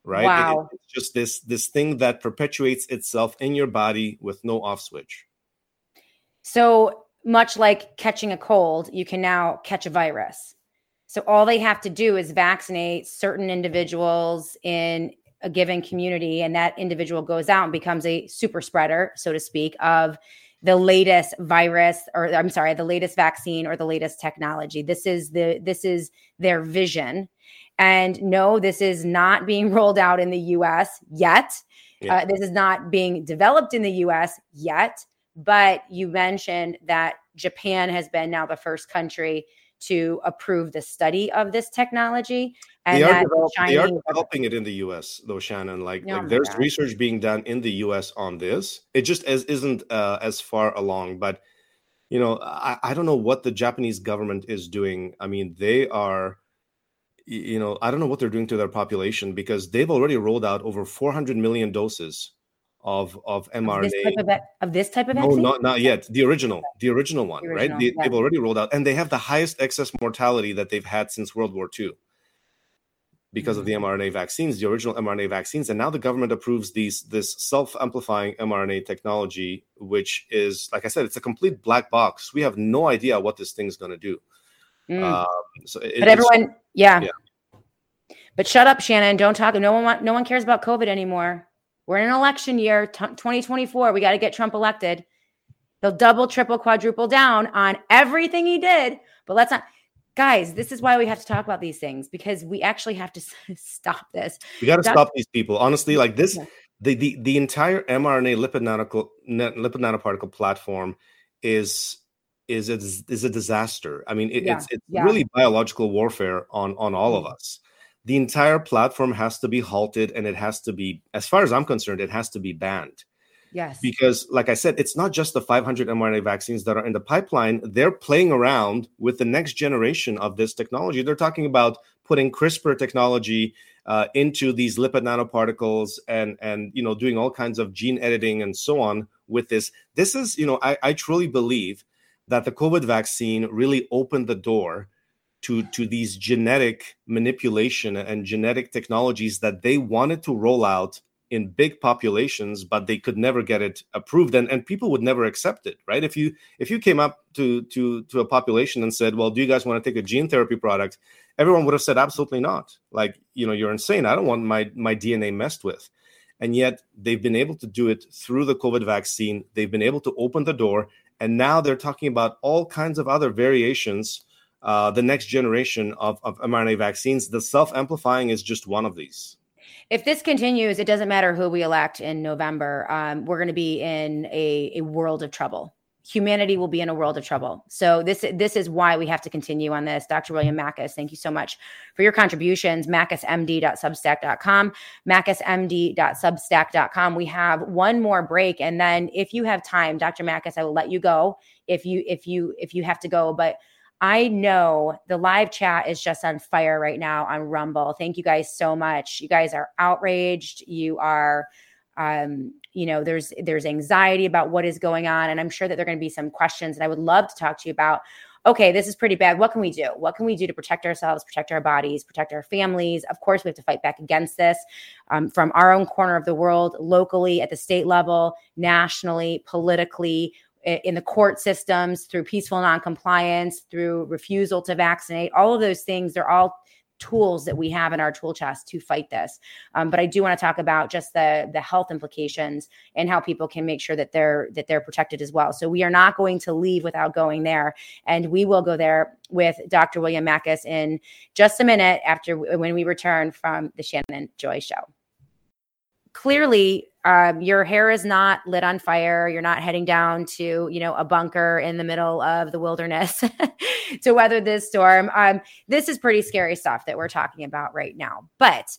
[SPEAKER 1] right?
[SPEAKER 2] Wow.
[SPEAKER 1] It's just this thing that perpetuates itself in your body with no off switch.
[SPEAKER 2] So much like catching a cold, you can now catch a virus. So all they have to do is vaccinate certain individuals in a given community, and that individual goes out and becomes a super spreader, so to speak, of the latest virus, or I'm sorry, the latest vaccine or the latest technology. This is their vision. And no, this is not being rolled out in the US yet.
[SPEAKER 1] Yeah.
[SPEAKER 2] This is not being developed in the US yet. But you mentioned that Japan has been now the first country to approve the study of this technology. And
[SPEAKER 1] they are
[SPEAKER 2] that
[SPEAKER 1] developing it in the US, though, Shannon. Like
[SPEAKER 2] there's
[SPEAKER 1] research being done in the US on this. It just isn't as far along. But, you know, I don't know what the Japanese government is doing. I mean, they are, you know, I don't know what they're doing to their population, because they've already rolled out over 400 million doses of mRNA.
[SPEAKER 2] Of this type of
[SPEAKER 1] vaccine? No, not yet. The original one, right? They've already rolled out, and they have the highest excess mortality that they've had since World War II because of the mRNA vaccines, the original mRNA vaccines. And now the government approves this self-amplifying mRNA technology, which is, like I said, it's a complete black box. We have no idea what this thing's going to do.
[SPEAKER 2] Yeah. But shut up, Shannon. Don't talk. No one cares about COVID anymore. We're in an election year, 2024. We got to get Trump elected. He'll double, triple, quadruple down on everything he did. But let's not, guys, this is why we have to talk about these things, because we actually have to stop this.
[SPEAKER 1] We got to stop these people. Honestly, like this, the entire mRNA lipid nanoparticle platform is a disaster. I mean, it's really biological warfare on all of us. The entire platform has to be halted, and it has to be, as far as I'm concerned, it has to be banned.
[SPEAKER 2] Yes.
[SPEAKER 1] Because, like I said, it's not just the 500 mRNA vaccines that are in the pipeline. They're playing around with the next generation of this technology. They're talking about putting CRISPR technology into these lipid nanoparticles and you know, doing all kinds of gene editing and so on with this. This is, you know, I truly believe that the COVID vaccine really opened the door to these genetic manipulation and genetic technologies that they wanted to roll out in big populations, but they could never get it approved, and people would never accept it, right? If you came up to a population and said, well, do you guys want to take a gene therapy product? Everyone would have said, absolutely not. Like, you know, you're insane. I don't want my DNA messed with. And yet they've been able to do it through the COVID vaccine. They've been able to open the door, and now they're talking about all kinds of other variations. The next generation of mRNA vaccines, the self-amplifying is just one of these.
[SPEAKER 2] If this continues, it doesn't matter who we elect in November. We're going to be in a world of trouble. Humanity will be in a world of trouble. So this is why we have to continue on this. Dr. William Makis, thank you so much for your contributions. makismd.substack.com, makismd.substack.com. We have one more break, and then if you have time, Dr. Makis, I will let you go if you have to go, but I know the live chat is just on fire right now on Rumble. Thank you guys so much. You guys are outraged. You are, you know, there's anxiety about what is going on. And I'm sure that there are going to be some questions that I would love to talk to you about. Okay, this is pretty bad. What can we do? What can we do to protect ourselves, protect our bodies, protect our families? Of course, we have to fight back against this from our own corner of the world, locally, at the state level, nationally, politically, in the court systems, through peaceful noncompliance, through refusal to vaccinate. All of those things, they're all tools that we have in our tool chest to fight this. But I do want to talk about just the health implications and how people can make sure that they're protected as well. So we are not going to leave without going there. And we will go there with Dr. William Makis in just a minute when we return from the Shannon Joy Show. Clearly, your hair is not lit on fire. You're not heading down to, you know, a bunker in the middle of the wilderness to weather this storm. This is pretty scary stuff that we're talking about right now, but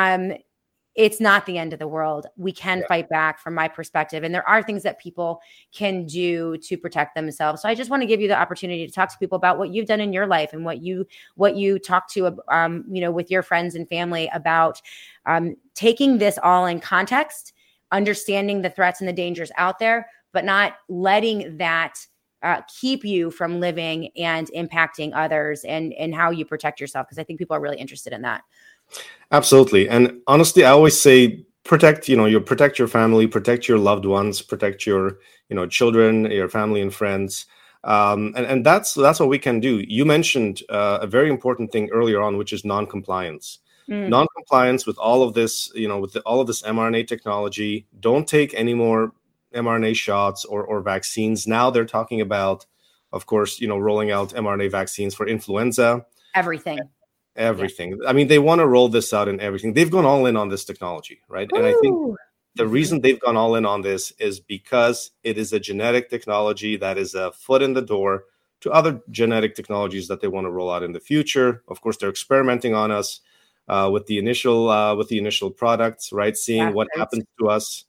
[SPEAKER 2] it's not the end of the world. We can fight back from my perspective. And there are things that people can do to protect themselves. So I just want to give you the opportunity to talk to people about what you've done in your life and what you talk to, you know, with your friends and family about taking this all in context, understanding the threats and the dangers out there, but not letting that keep you from living and impacting others and how you protect yourself. Because I think people are really interested in that.
[SPEAKER 1] Absolutely. And honestly, I always say protect, protect your family, protect your loved ones, protect your, children, your family and friends. And that's what we can do. You mentioned a very important thing earlier on, which is non-compliance. Non-compliance with all of this, all of this mRNA technology. Don't take any more mRNA shots or vaccines. Now they're talking about, of course, rolling out mRNA vaccines for influenza.
[SPEAKER 2] Everything.
[SPEAKER 1] Yeah. I mean, they want to roll this out in everything. They've gone all in on this technology, right? Ooh. And I think the reason they've gone all in on this is because it is a genetic technology that is a foot in the door to other genetic technologies that they want to roll out in the future. Of course, they're experimenting on us with the initial products, right? Seeing what happens to us.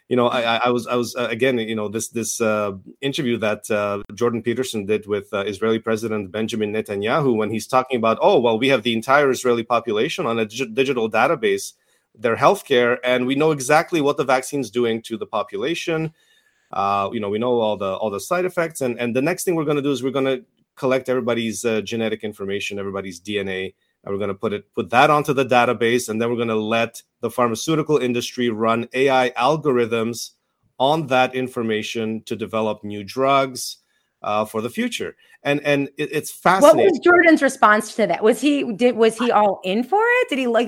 [SPEAKER 1] I was again, this interview that Jordan Peterson did with Israeli President Benjamin Netanyahu, when he's talking about, we have the entire Israeli population on a digital database, their healthcare, and we know exactly what the vaccine's doing to the population. We know all the side effects, and the next thing we're going to do is we're going to collect everybody's genetic information, everybody's DNA. And we're going to put that onto the database, and then we're going to let the pharmaceutical industry run AI algorithms on that information to develop new drugs for the future. And it's fascinating.
[SPEAKER 2] What was Jordan's response to that? Was he all in for it? Did he like?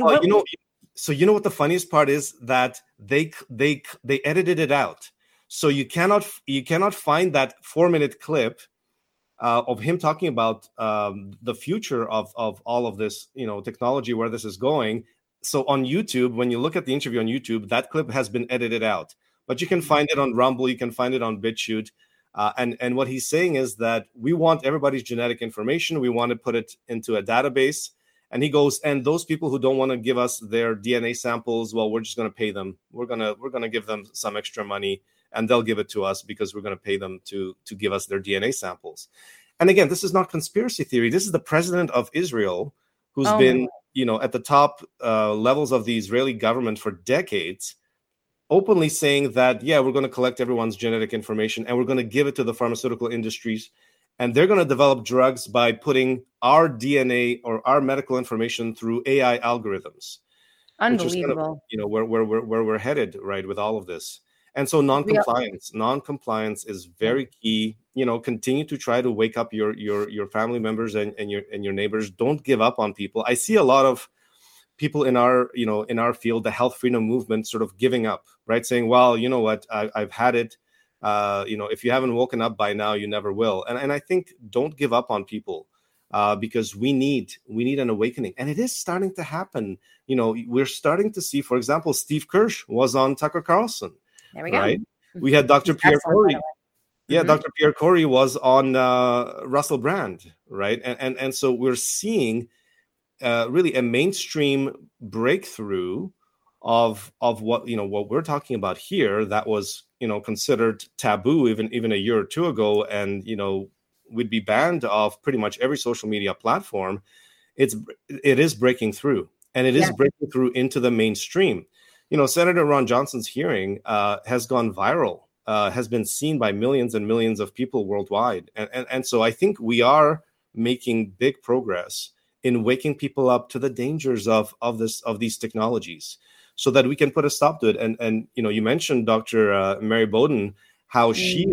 [SPEAKER 1] So what the funniest part is that they edited it out, so you cannot find that 4-minute clip of him talking about the future of all of this, technology, where this is going. So on YouTube, when you look at the interview on YouTube, that clip has been edited out, but you can find it on Rumble, you can find it on BitChute. And what he's saying is that we want everybody's genetic information. We want to put it into a database. And he goes, and those people who don't want to give us their DNA samples, well, we're just going to pay them. We're going to give them some extra money, and they'll give it to us because we're going to pay them to give us their DNA samples. And again, this is not conspiracy theory. This is the president of Israel, who's been, at the top levels of the Israeli government for decades, openly saying that, we're going to collect everyone's genetic information and we're going to give it to the pharmaceutical industries. And they're going to develop drugs by putting our DNA or our medical information through AI algorithms.
[SPEAKER 2] Unbelievable.
[SPEAKER 1] Kind of, where we're headed, right, with all of this. And so non-compliance is very key. Continue to try to wake up your family members and your neighbors. Don't give up on people. I see a lot of people in our field, the health freedom movement, sort of giving up, right? Saying, well, you know what, I've had it. If you haven't woken up by now, you never will. And I think don't give up on people because we need an awakening. And it is starting to happen. We're starting to see, for example, Steve Kirsch was on Tucker Carlson.
[SPEAKER 2] There we go.
[SPEAKER 1] Right? We had Dr. Pierre Corey. Yeah, Dr. Pierre Corey was on Russell Brand, right? And so we're seeing really a mainstream breakthrough of what we're talking about here that was considered taboo even a year or two ago, and would be banned off pretty much every social media platform. It is breaking through, and it is breaking through into the mainstream. Senator Ron Johnson's hearing has gone viral, has been seen by millions and millions of people worldwide. And so I think we are making big progress in waking people up to the dangers of these technologies so that we can put a stop to it. And you mentioned Dr. Mary Bowden, how she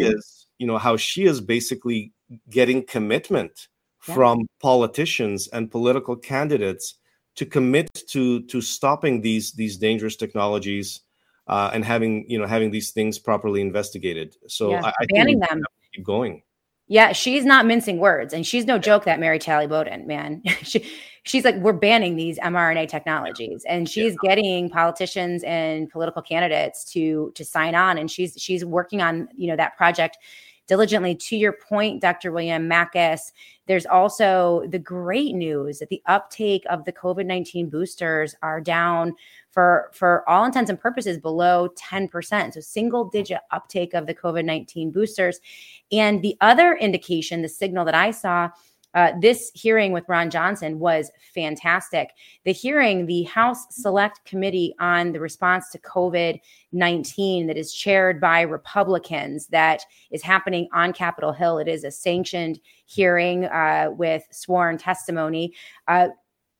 [SPEAKER 1] is basically getting commitment from politicians and political candidates to commit to stopping these dangerous technologies and having these things properly investigated. So I
[SPEAKER 2] banning
[SPEAKER 1] think
[SPEAKER 2] them.
[SPEAKER 1] Keep going.
[SPEAKER 2] Yeah, she's not mincing words, and she's no joke. That Mary Talley Bowden, man, she's like, we're banning these mRNA technologies, and she's getting politicians and political candidates to sign on, and she's working on that project diligently. To your point, Dr. William Makis, there's also the great news that the uptake of the COVID-19 boosters are down for all intents and purposes below 10%. So single digit uptake of the COVID-19 boosters. And the other indication, the signal that I saw, this hearing with Ron Johnson was fantastic. The hearing, the House Select Committee on the Response to COVID-19 that is chaired by Republicans, that is happening on Capitol Hill. It is a sanctioned hearing with sworn testimony.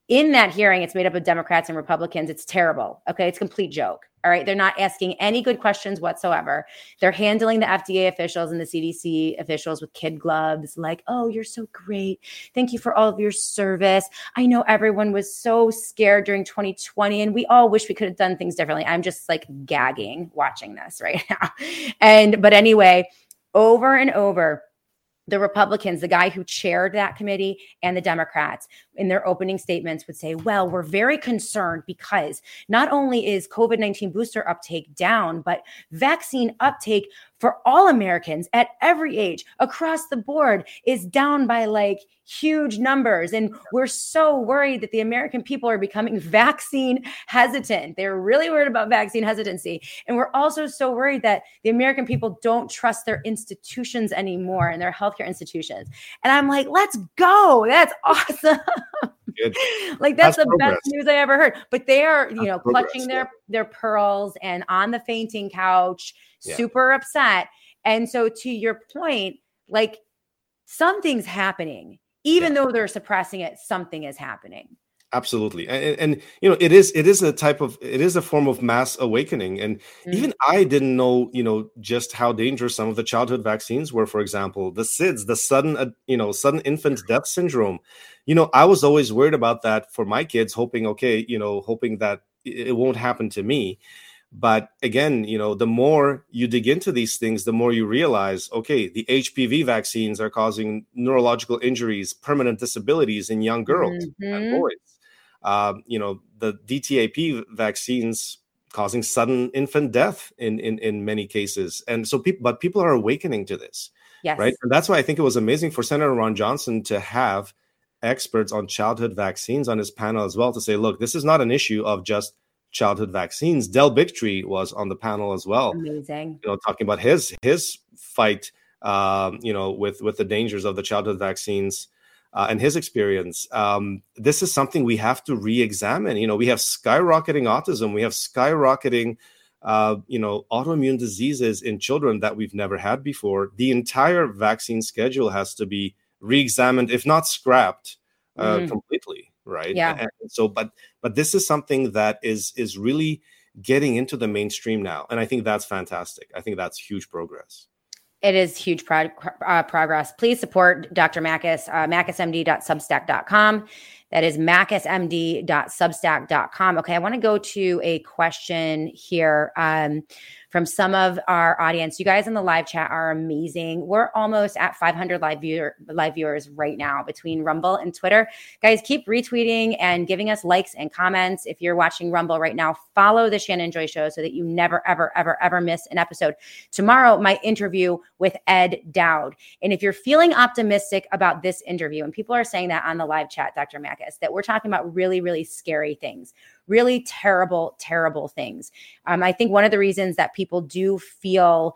[SPEAKER 2] In that hearing, it's made up of Democrats and Republicans. It's terrible. Okay. It's a complete joke. All right. They're not asking any good questions whatsoever. They're handling the FDA officials and the CDC officials with kid gloves, like, oh, you're so great. Thank you for all of your service. I know everyone was so scared during 2020 and we all wish we could have done things differently. I'm just like gagging watching this right now. But anyway, over and over, the Republicans, the guy who chaired that committee, and the Democrats in their opening statements would say, well, we're very concerned because not only is COVID-19 booster uptake down, but vaccine uptake for all Americans at every age across the board is down by like huge numbers. And we're so worried that the American people are becoming vaccine hesitant. They're really worried about vaccine hesitancy. And we're also so worried that the American people don't trust their institutions anymore and their healthcare institutions. And I'm like, let's go. That's awesome.
[SPEAKER 1] Good.
[SPEAKER 2] Like that's the progress. Best news I ever heard. But they are, clutching their pearls and on the fainting couch, super upset. And so to your point, like something's happening, even though they're suppressing it, something is happening.
[SPEAKER 1] Absolutely. And it is a form of mass awakening. And even I didn't know, just how dangerous some of the childhood vaccines were. For example, the SIDS, the sudden infant death syndrome. I was always worried about that for my kids, hoping that it won't happen to me. But again, the more you dig into these things, the more you realize, okay, the HPV vaccines are causing neurological injuries, permanent disabilities in young girls and boys. The DTaP vaccines causing sudden infant death in many cases. And so people are awakening to this, right? And that's why I think it was amazing for Senator Ron Johnson to have experts on childhood vaccines on his panel as well to say, look, this is not an issue of just childhood vaccines. Del Bigtree was on the panel as well.
[SPEAKER 2] Amazing.
[SPEAKER 1] Talking about his fight, with the dangers of the childhood vaccines and his experience. This is something we have to re-examine. We have skyrocketing autism. We have skyrocketing, autoimmune diseases in children that we've never had before. The entire vaccine schedule has to be re-examined, if not scrapped completely. Right.
[SPEAKER 2] Yeah.
[SPEAKER 1] And so, but this is something that is really getting into the mainstream now. And I think that's fantastic. I think that's huge progress.
[SPEAKER 2] It is huge progress. Please support Dr. Makis, makismd.substack.com. That is makismd.substack.com. Okay, I want to go to a question here from some of our audience. You guys in the live chat are amazing. We're almost at 500 live viewers right now between Rumble and Twitter. Guys, keep retweeting and giving us likes and comments. If you're watching Rumble right now, follow the Shannon Joy Show so that you never, ever, ever, ever miss an episode. Tomorrow, my interview with Ed Dowd. And if you're feeling optimistic about this interview, and people are saying that on the live chat, Dr. Makis, that we're talking about really, really scary things, really terrible, terrible things. I think one of the reasons that people do feel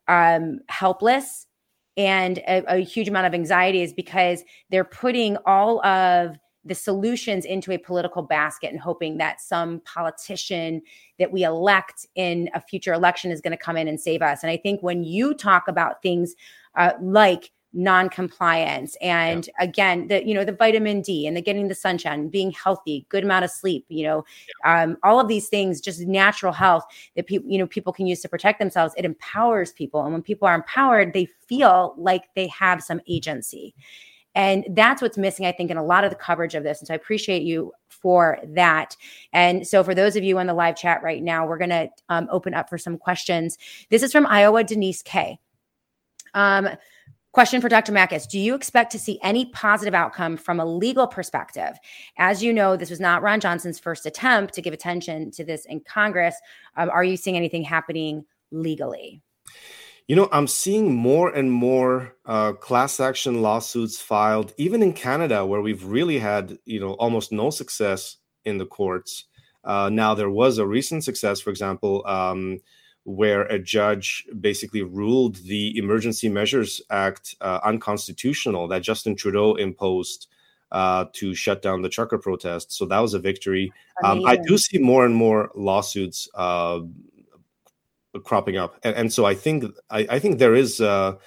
[SPEAKER 2] helpless and a huge amount of anxiety is because they're putting all of the solutions into a political basket and hoping that some politician that we elect in a future election is going to come in and save us. And I think when you talk about things like non-compliance and again, the vitamin D and the getting the sunshine, being healthy, good amount of sleep, all of these things, just natural health that people can use to protect themselves. It empowers people. And when people are empowered, they feel like they have some agency. And that's what's missing, I think, in a lot of the coverage of this. And so I appreciate you for that. And so for those of you on the live chat right now, we're going to open up for some questions. This is from Iowa, Denise K. Question for Dr. Makis. Do you expect to see any positive outcome from a legal perspective? As you know, this was not Ron Johnson's first attempt to give attention to this in Congress. Are you seeing anything happening legally?
[SPEAKER 1] I'm seeing more and more class action lawsuits filed, even in Canada, where we've really had, almost no success in the courts. Now, there was a recent success, for example, where a judge basically ruled the Emergency Measures Act unconstitutional that Justin Trudeau imposed to shut down the trucker protest. So that was a victory. I do see more and more lawsuits cropping up, and so I think there is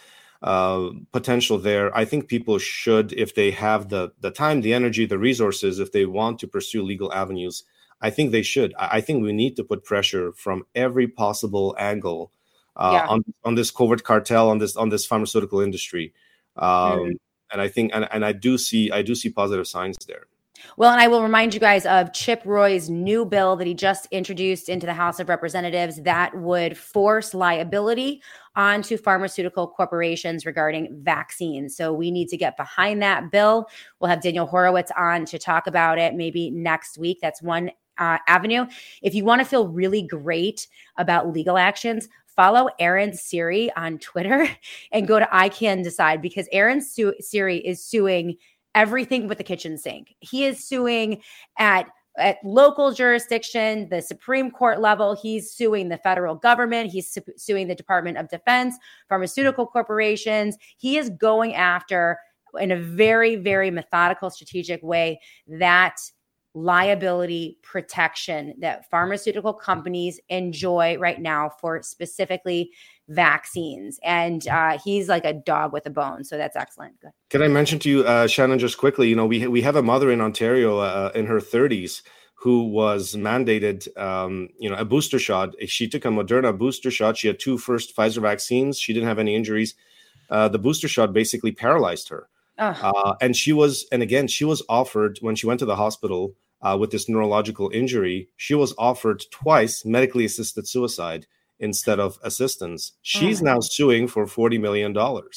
[SPEAKER 1] potential there. I think people should, if they have the time, the energy, the resources, if they want to pursue legal avenues, I think they should. I think we need to put pressure from every possible angle on this covert cartel, on this pharmaceutical industry. And I think, and I do see positive signs there.
[SPEAKER 2] Well, and I will remind you guys of Chip Roy's new bill that he just introduced into the House of Representatives that would force liability onto pharmaceutical corporations regarding vaccines. So we need to get behind that bill. We'll have Daniel Horowitz on to talk about it maybe next week. That's one avenue. If you want to feel really great about legal actions, follow Aaron Siri on Twitter and go to I Can Decide, because Aaron Siri is suing everything with the kitchen sink. He is suing at local jurisdiction, the Supreme Court level. He's suing the federal government. He's suing the Department of Defense, pharmaceutical corporations. He is going after, in a very, very methodical, strategic way, that liability protection that pharmaceutical companies enjoy right now for specifically vaccines. And he's like a dog with a bone. So that's excellent. Good.
[SPEAKER 1] Can I mention to you, Shannon, just quickly, we have a mother in Ontario in her 30s who was mandated, a booster shot. She took a Moderna booster shot. She had 2 first Pfizer vaccines. She didn't have any injuries. The booster shot basically paralyzed her. And she was offered, when she went to the hospital with this neurological injury, she was offered twice medically assisted suicide instead of assistance. She's now suing for $40 million.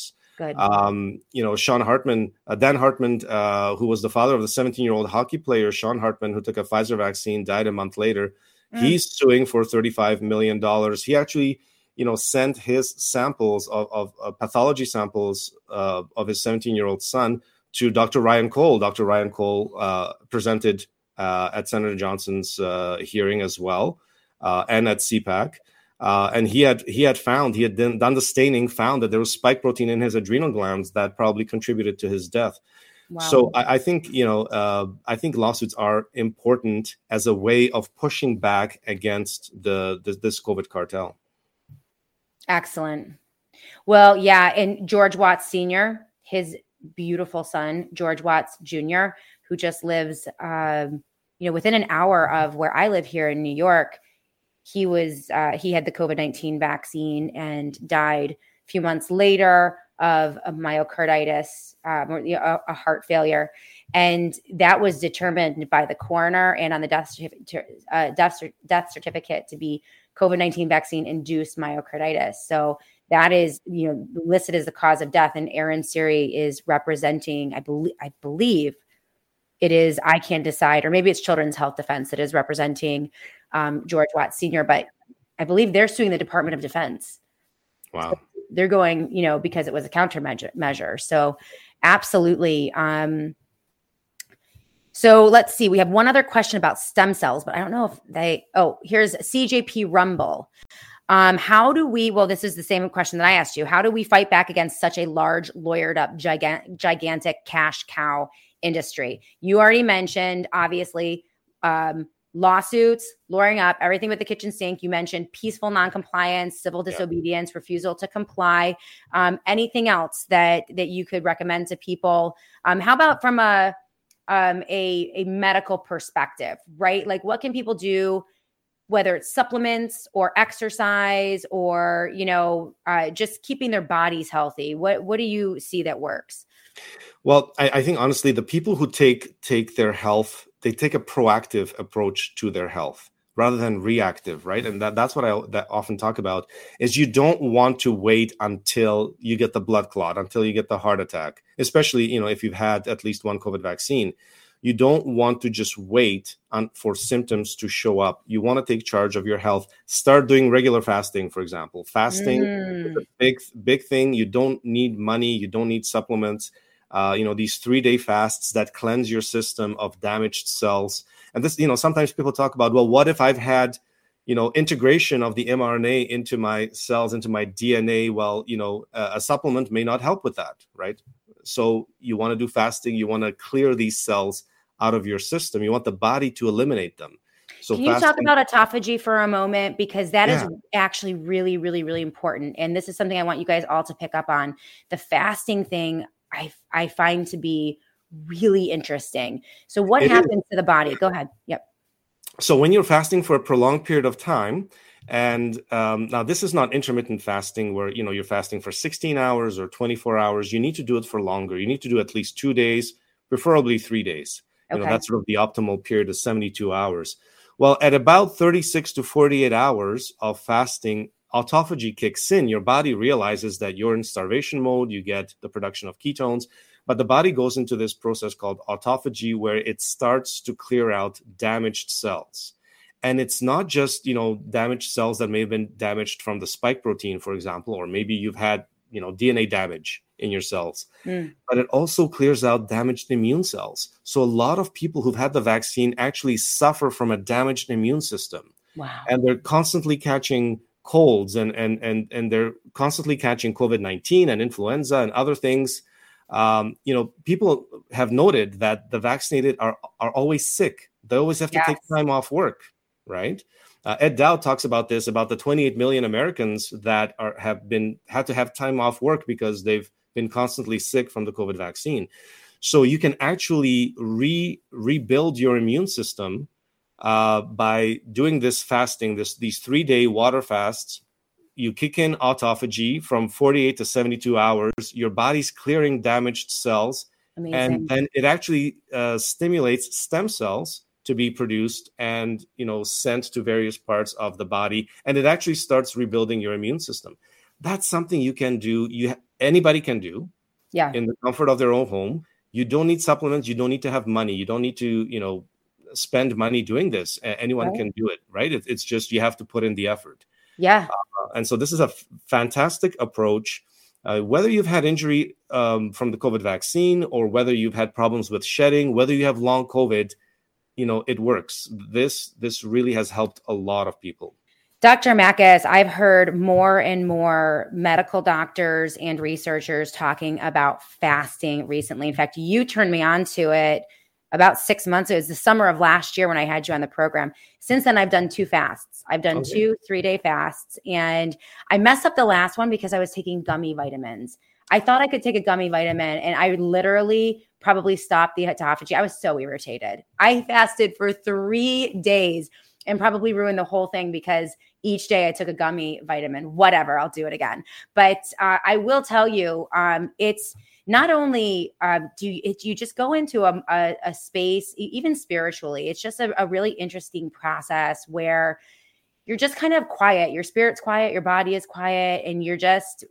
[SPEAKER 2] Good.
[SPEAKER 1] Sean Hartman, Dan Hartman, who was the father of the 17-year-old hockey player, Sean Hartman, who took a Pfizer vaccine, died a month later. He's suing for $35 million. He actually, sent his samples of pathology samples of his 17-year-old son to Dr. Ryan Cole. Dr. Ryan Cole presented at Senator Johnson's hearing as well, and at CPAC. And he had done the staining, found that there was spike protein in his adrenal glands that probably contributed to his death. Wow. So I think lawsuits are important as a way of pushing back against this COVID cartel.
[SPEAKER 2] Excellent. Well, yeah, and George Watts Sr., his beautiful son, George Watts Jr., who just lives, within an hour of where I live here in New York. He had the COVID-19 vaccine and died a few months later of a myocarditis, a heart failure. And that was determined by the coroner and on the death certificate to be COVID-19 vaccine induced myocarditis. So that is, listed as the cause of death. And Aaron Siri is representing, I believe it is I Can Decide, or maybe it's Children's Health Defense that is representing George Watts Sr., but I believe they're suing the Department of Defense.
[SPEAKER 1] Wow.
[SPEAKER 2] So they're going, because it was a countermeasure. So absolutely. So let's see. We have one other question about stem cells, but I don't know if here's CJP Rumble. This is the same question that I asked you. How do we fight back against such a large, lawyered up, gigantic cash cow industry? You already mentioned, obviously, lawsuits, lawyering up, everything with the kitchen sink. You mentioned peaceful noncompliance, civil disobedience, refusal to comply. Anything else that you could recommend to people? How about from a medical perspective, right? Like, what can people do, whether it's supplements or exercise or, just keeping their bodies healthy? What do you see that works?
[SPEAKER 1] Well, I think honestly, the people who take their health, they take a proactive approach to their health rather than reactive, right? And that's what I often talk about is you don't want to wait until you get the blood clot, until you get the heart attack, especially, if you've had at least one COVID vaccine. You don't want to just wait for symptoms to show up. You want to take charge of your health. Start doing regular fasting, for example. Fasting is a big thing. You don't need money. You don't need supplements. These 3-day fasts that cleanse your system of damaged cells. And this, sometimes people talk about, well, what if I've had, integration of the mRNA into my cells, into my DNA? Well, a supplement may not help with that, right? So you want to do fasting. You want to clear these cells out of your system. You want the body to eliminate them. So
[SPEAKER 2] can you talk about autophagy for a moment? Because that is actually really, really, really important. And this is something I want you guys all to pick up on. The fasting thing I find to be really interesting. So what happens to the body? Go ahead. Yep.
[SPEAKER 1] So when you're fasting for a prolonged period of time, and now this is not intermittent fasting where, you're fasting for 16 hours or 24 hours. You need to do it for longer. You need to do at least 2 days, preferably 3 days. That's sort of the optimal period of 72 hours. Well, at about 36 to 48 hours of fasting, autophagy kicks in. Your body realizes that you're in starvation mode. You get the production of ketones, but the body goes into this process called autophagy where it starts to clear out damaged cells. And it's not just, damaged cells that may have been damaged from the spike protein, for example, or maybe you've had, DNA damage in your cells, but it also clears out damaged immune cells. So a lot of people who've had the vaccine actually suffer from a damaged immune system.
[SPEAKER 2] Wow.
[SPEAKER 1] And they're constantly catching colds and they're constantly catching COVID-19 and influenza and other things. People have noted that the vaccinated are always sick. They always have to take time off work, right? Ed Dowd talks about this, about the 28 million Americans that had to have time off work because they've been constantly sick from the COVID vaccine. So you can actually rebuild your immune system by doing this fasting, these 3-day water fasts. You kick in autophagy from 48 to 72 hours. Your body's clearing damaged cells.
[SPEAKER 2] Amazing.
[SPEAKER 1] And then it actually stimulates stem cells to be produced and, sent to various parts of the body. And it actually starts rebuilding your immune system. That's something you can do. Anybody can do in the comfort of their own home. You don't need supplements. You don't need to have money. You don't need to, spend money doing this. Anyone can do it, right? It's just you have to put in the effort.
[SPEAKER 2] Yeah.
[SPEAKER 1] And so this is a fantastic approach. Whether you've had injury from the COVID vaccine or whether you've had problems with shedding, whether you have long COVID, it works. This really has helped a lot of people.
[SPEAKER 2] Dr. Makis, I've heard more and more medical doctors and researchers talking about fasting recently. In fact, you turned me on to it about 6 months. It was the summer of last year when I had you on the program. Since then, I've done 2 fasts. I've done 2 3-day fasts. And I messed up the last one because I was taking gummy vitamins. I thought I could take a gummy vitamin, and I literally probably stopped the autophagy. I was so irritated. I fasted for 3 days and probably ruined the whole thing because each day I took a gummy vitamin. Whatever, I'll do it again. But I will tell you, it's not only do you just go into a space, even spiritually, it's just a really interesting process where you're just kind of quiet. Your spirit's quiet, your body is quiet, and you're just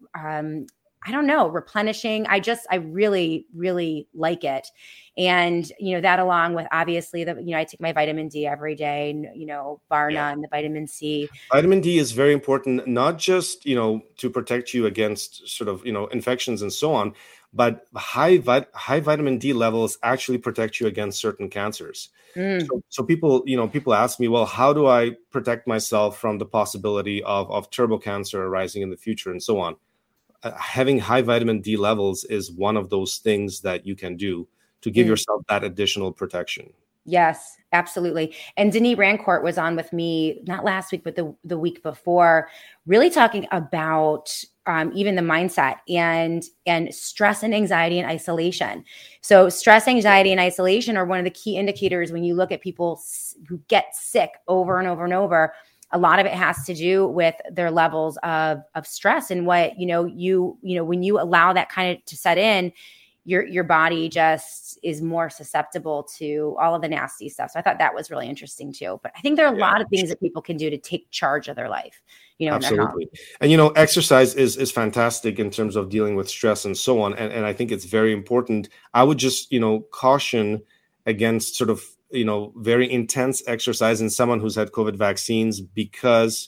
[SPEAKER 2] replenishing. I really, really like it. And, that along with obviously I take my vitamin D every day, bar none, the vitamin C.
[SPEAKER 1] Vitamin D is very important, not just, to protect you against sort of, infections and so on, but high vitamin D levels actually protect you against certain cancers. So people ask me, well, how do I protect myself from the possibility of turbo cancer arising in the future and so on? Having high vitamin D levels is one of those things that you can do to give yourself that additional protection.
[SPEAKER 2] Yes, absolutely. And Denis Rancourt was on with me, not last week, but the week before, really talking about even the mindset and stress and anxiety and isolation. So stress, anxiety, and isolation are one of the key indicators when you look at people who get sick over and over and over. A lot of it has to do with their levels of stress and what, when you allow that kind of to set in, your body just is more susceptible to all of the nasty stuff. So I thought that was really interesting too. But I think there are a lot of things that people can do to take charge of their life.
[SPEAKER 1] Absolutely. And, exercise is fantastic in terms of dealing with stress and so on. And I think it's very important. I would just, caution against sort of, very intense exercise in someone who's had COVID vaccines because,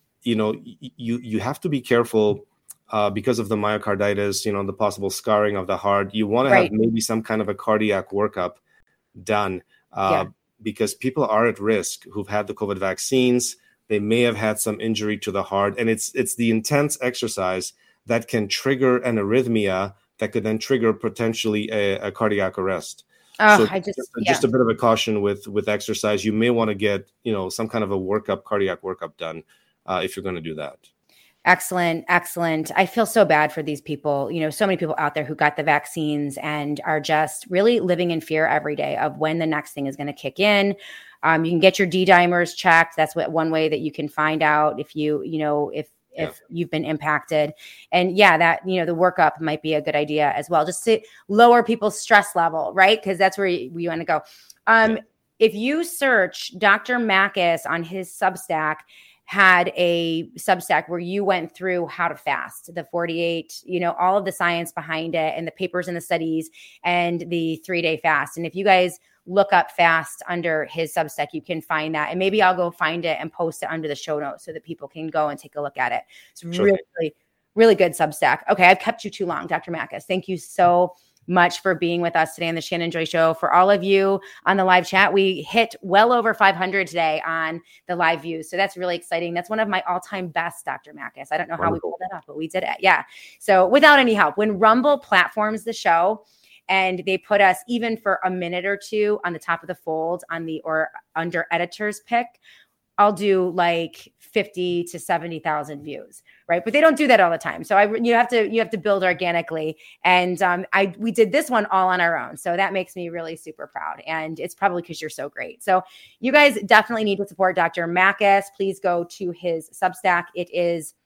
[SPEAKER 1] you have to be careful because of the myocarditis, the possible scarring of the heart. You want to have maybe some kind of a cardiac workup done because people are at risk who've had the COVID vaccines. They may have had some injury to the heart. And it's the intense exercise that can trigger an arrhythmia that could then trigger potentially a cardiac arrest. So just a bit of a caution with exercise. You may want to get, some kind of a cardiac workup done if you're going to do that.
[SPEAKER 2] Excellent. I feel so bad for these people. So many people out there who got the vaccines and are just really living in fear every day of when the next thing is going to kick in. You can get your D-dimers checked. That's one way that you can find out if if you've been impacted. And that, the workup might be a good idea as well, just to lower people's stress level, right? Because that's where we want to go. If you search Dr. Makis on his Substack, had a Substack where you went through how to fast, the 48, all of the science behind it and the papers and the studies and the 3-day fast. And if you guys look up fast under his Substack, you can find that. And maybe I'll go find it and post it under the show notes so that people can go and take a look at it. It's really, really good Substack. Okay, I've kept you too long, Dr. Makis. Thank you so much for being with us today on the Shannon Joy Show. For all of you on the live chat, we hit well over 500 today on the live views. So that's really exciting. That's one of my all-time best, Dr. Makis. I don't know how we pulled that up, but we did it. Yeah. So without any help, when Rumble platforms the show and they put us even for a minute or two on the top of the fold or under editor's pick, I'll do like 50 to 70,000 views, right? But they don't do that all the time. So you have to build organically. And we did this one all on our own. So that makes me really super proud. And it's probably because you're so great. So you guys definitely need to support Dr. Makis. Please go to his Substack. It is,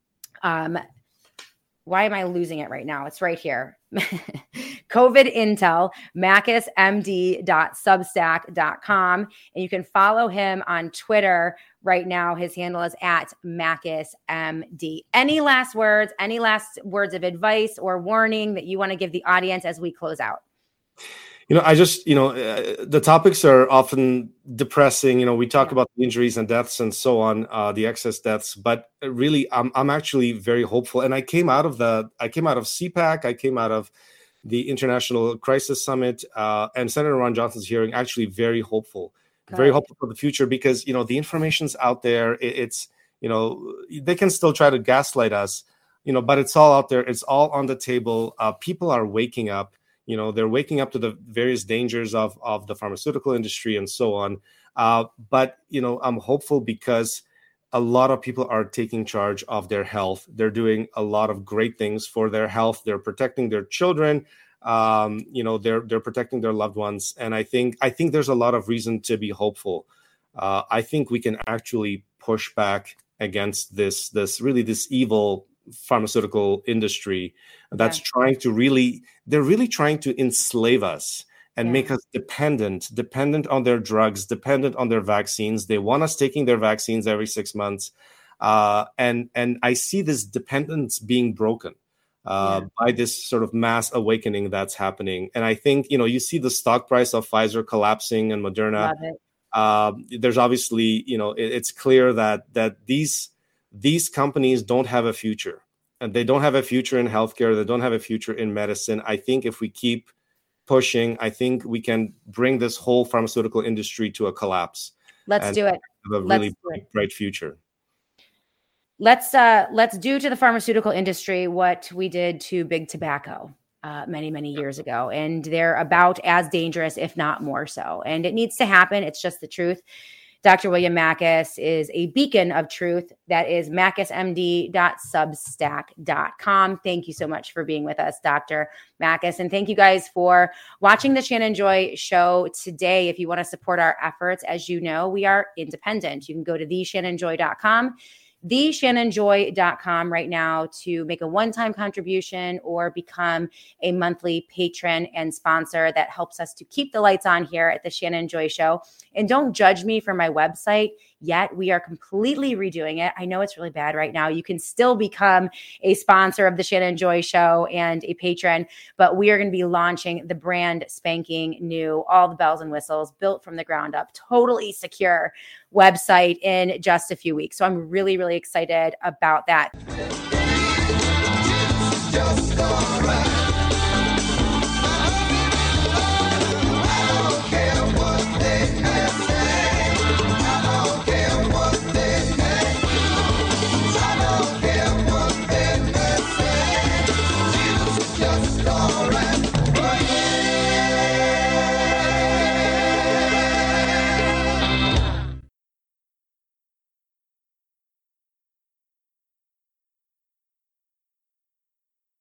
[SPEAKER 2] why am I losing it right now? It's right here. COVID Intel, makismd.substack.com. And you can follow him on Twitter right now. His handle is @makismd. Any last words of advice or warning that you want to give the audience as we close out?
[SPEAKER 1] The topics are often depressing. We talk about the injuries and deaths and so on, the excess deaths, but really I'm actually very hopeful. And I came out of CPAC, I came out of the International Crisis Summit and Senator Ron Johnson's hearing, actually very hopeful. Very hopeful for the future because, the information's out there. It's, they can still try to gaslight us, but it's all out there. It's all on the table. People are waking up. They're waking up to the various dangers of the pharmaceutical industry and so on. But I'm hopeful because a lot of people are taking charge of their health. They're doing a lot of great things for their health. They're protecting their children. They're protecting their loved ones. And I think there's a lot of reason to be hopeful. I think we can actually push back against this evil pharmaceutical industry that's trying to they're really trying to enslave us and make us dependent on their drugs, dependent on their vaccines. They want us taking their vaccines every 6 months. And I see this dependence being broken by this sort of mass awakening that's happening. And I think, you see the stock price of Pfizer collapsing and Moderna. There's obviously, it's clear that these companies don't have a future, and they don't have a future in healthcare. They don't have a future in medicine. I think if we keep pushing, I think we can bring this whole pharmaceutical industry to a collapse.
[SPEAKER 2] Let's do it.
[SPEAKER 1] Have a really bright future.
[SPEAKER 2] Let's do to the pharmaceutical industry what we did to big tobacco many, many years ago. And they're about as dangerous, if not more so. And it needs to happen. It's just the truth. Dr. William Makis is a beacon of truth. That is makismd.substack.com. Thank you so much for being with us, Dr. Makis. And thank you guys for watching the Shannon Joy Show today. If you want to support our efforts, as you know, we are independent. You can go to theshannonjoy.com. theshannonjoy.com right now to make a one-time contribution or become a monthly patron and sponsor that helps us to keep the lights on here at the Shannon Joy Show. And don't judge me for my website yet. We are completely redoing it. I know it's really bad right now. You can still become a sponsor of the Shannon Joy Show and a patron, but we are going to be launching the brand spanking new, all the bells and whistles, built from the ground up, totally secure website in just a few weeks. So I'm really, really excited about that.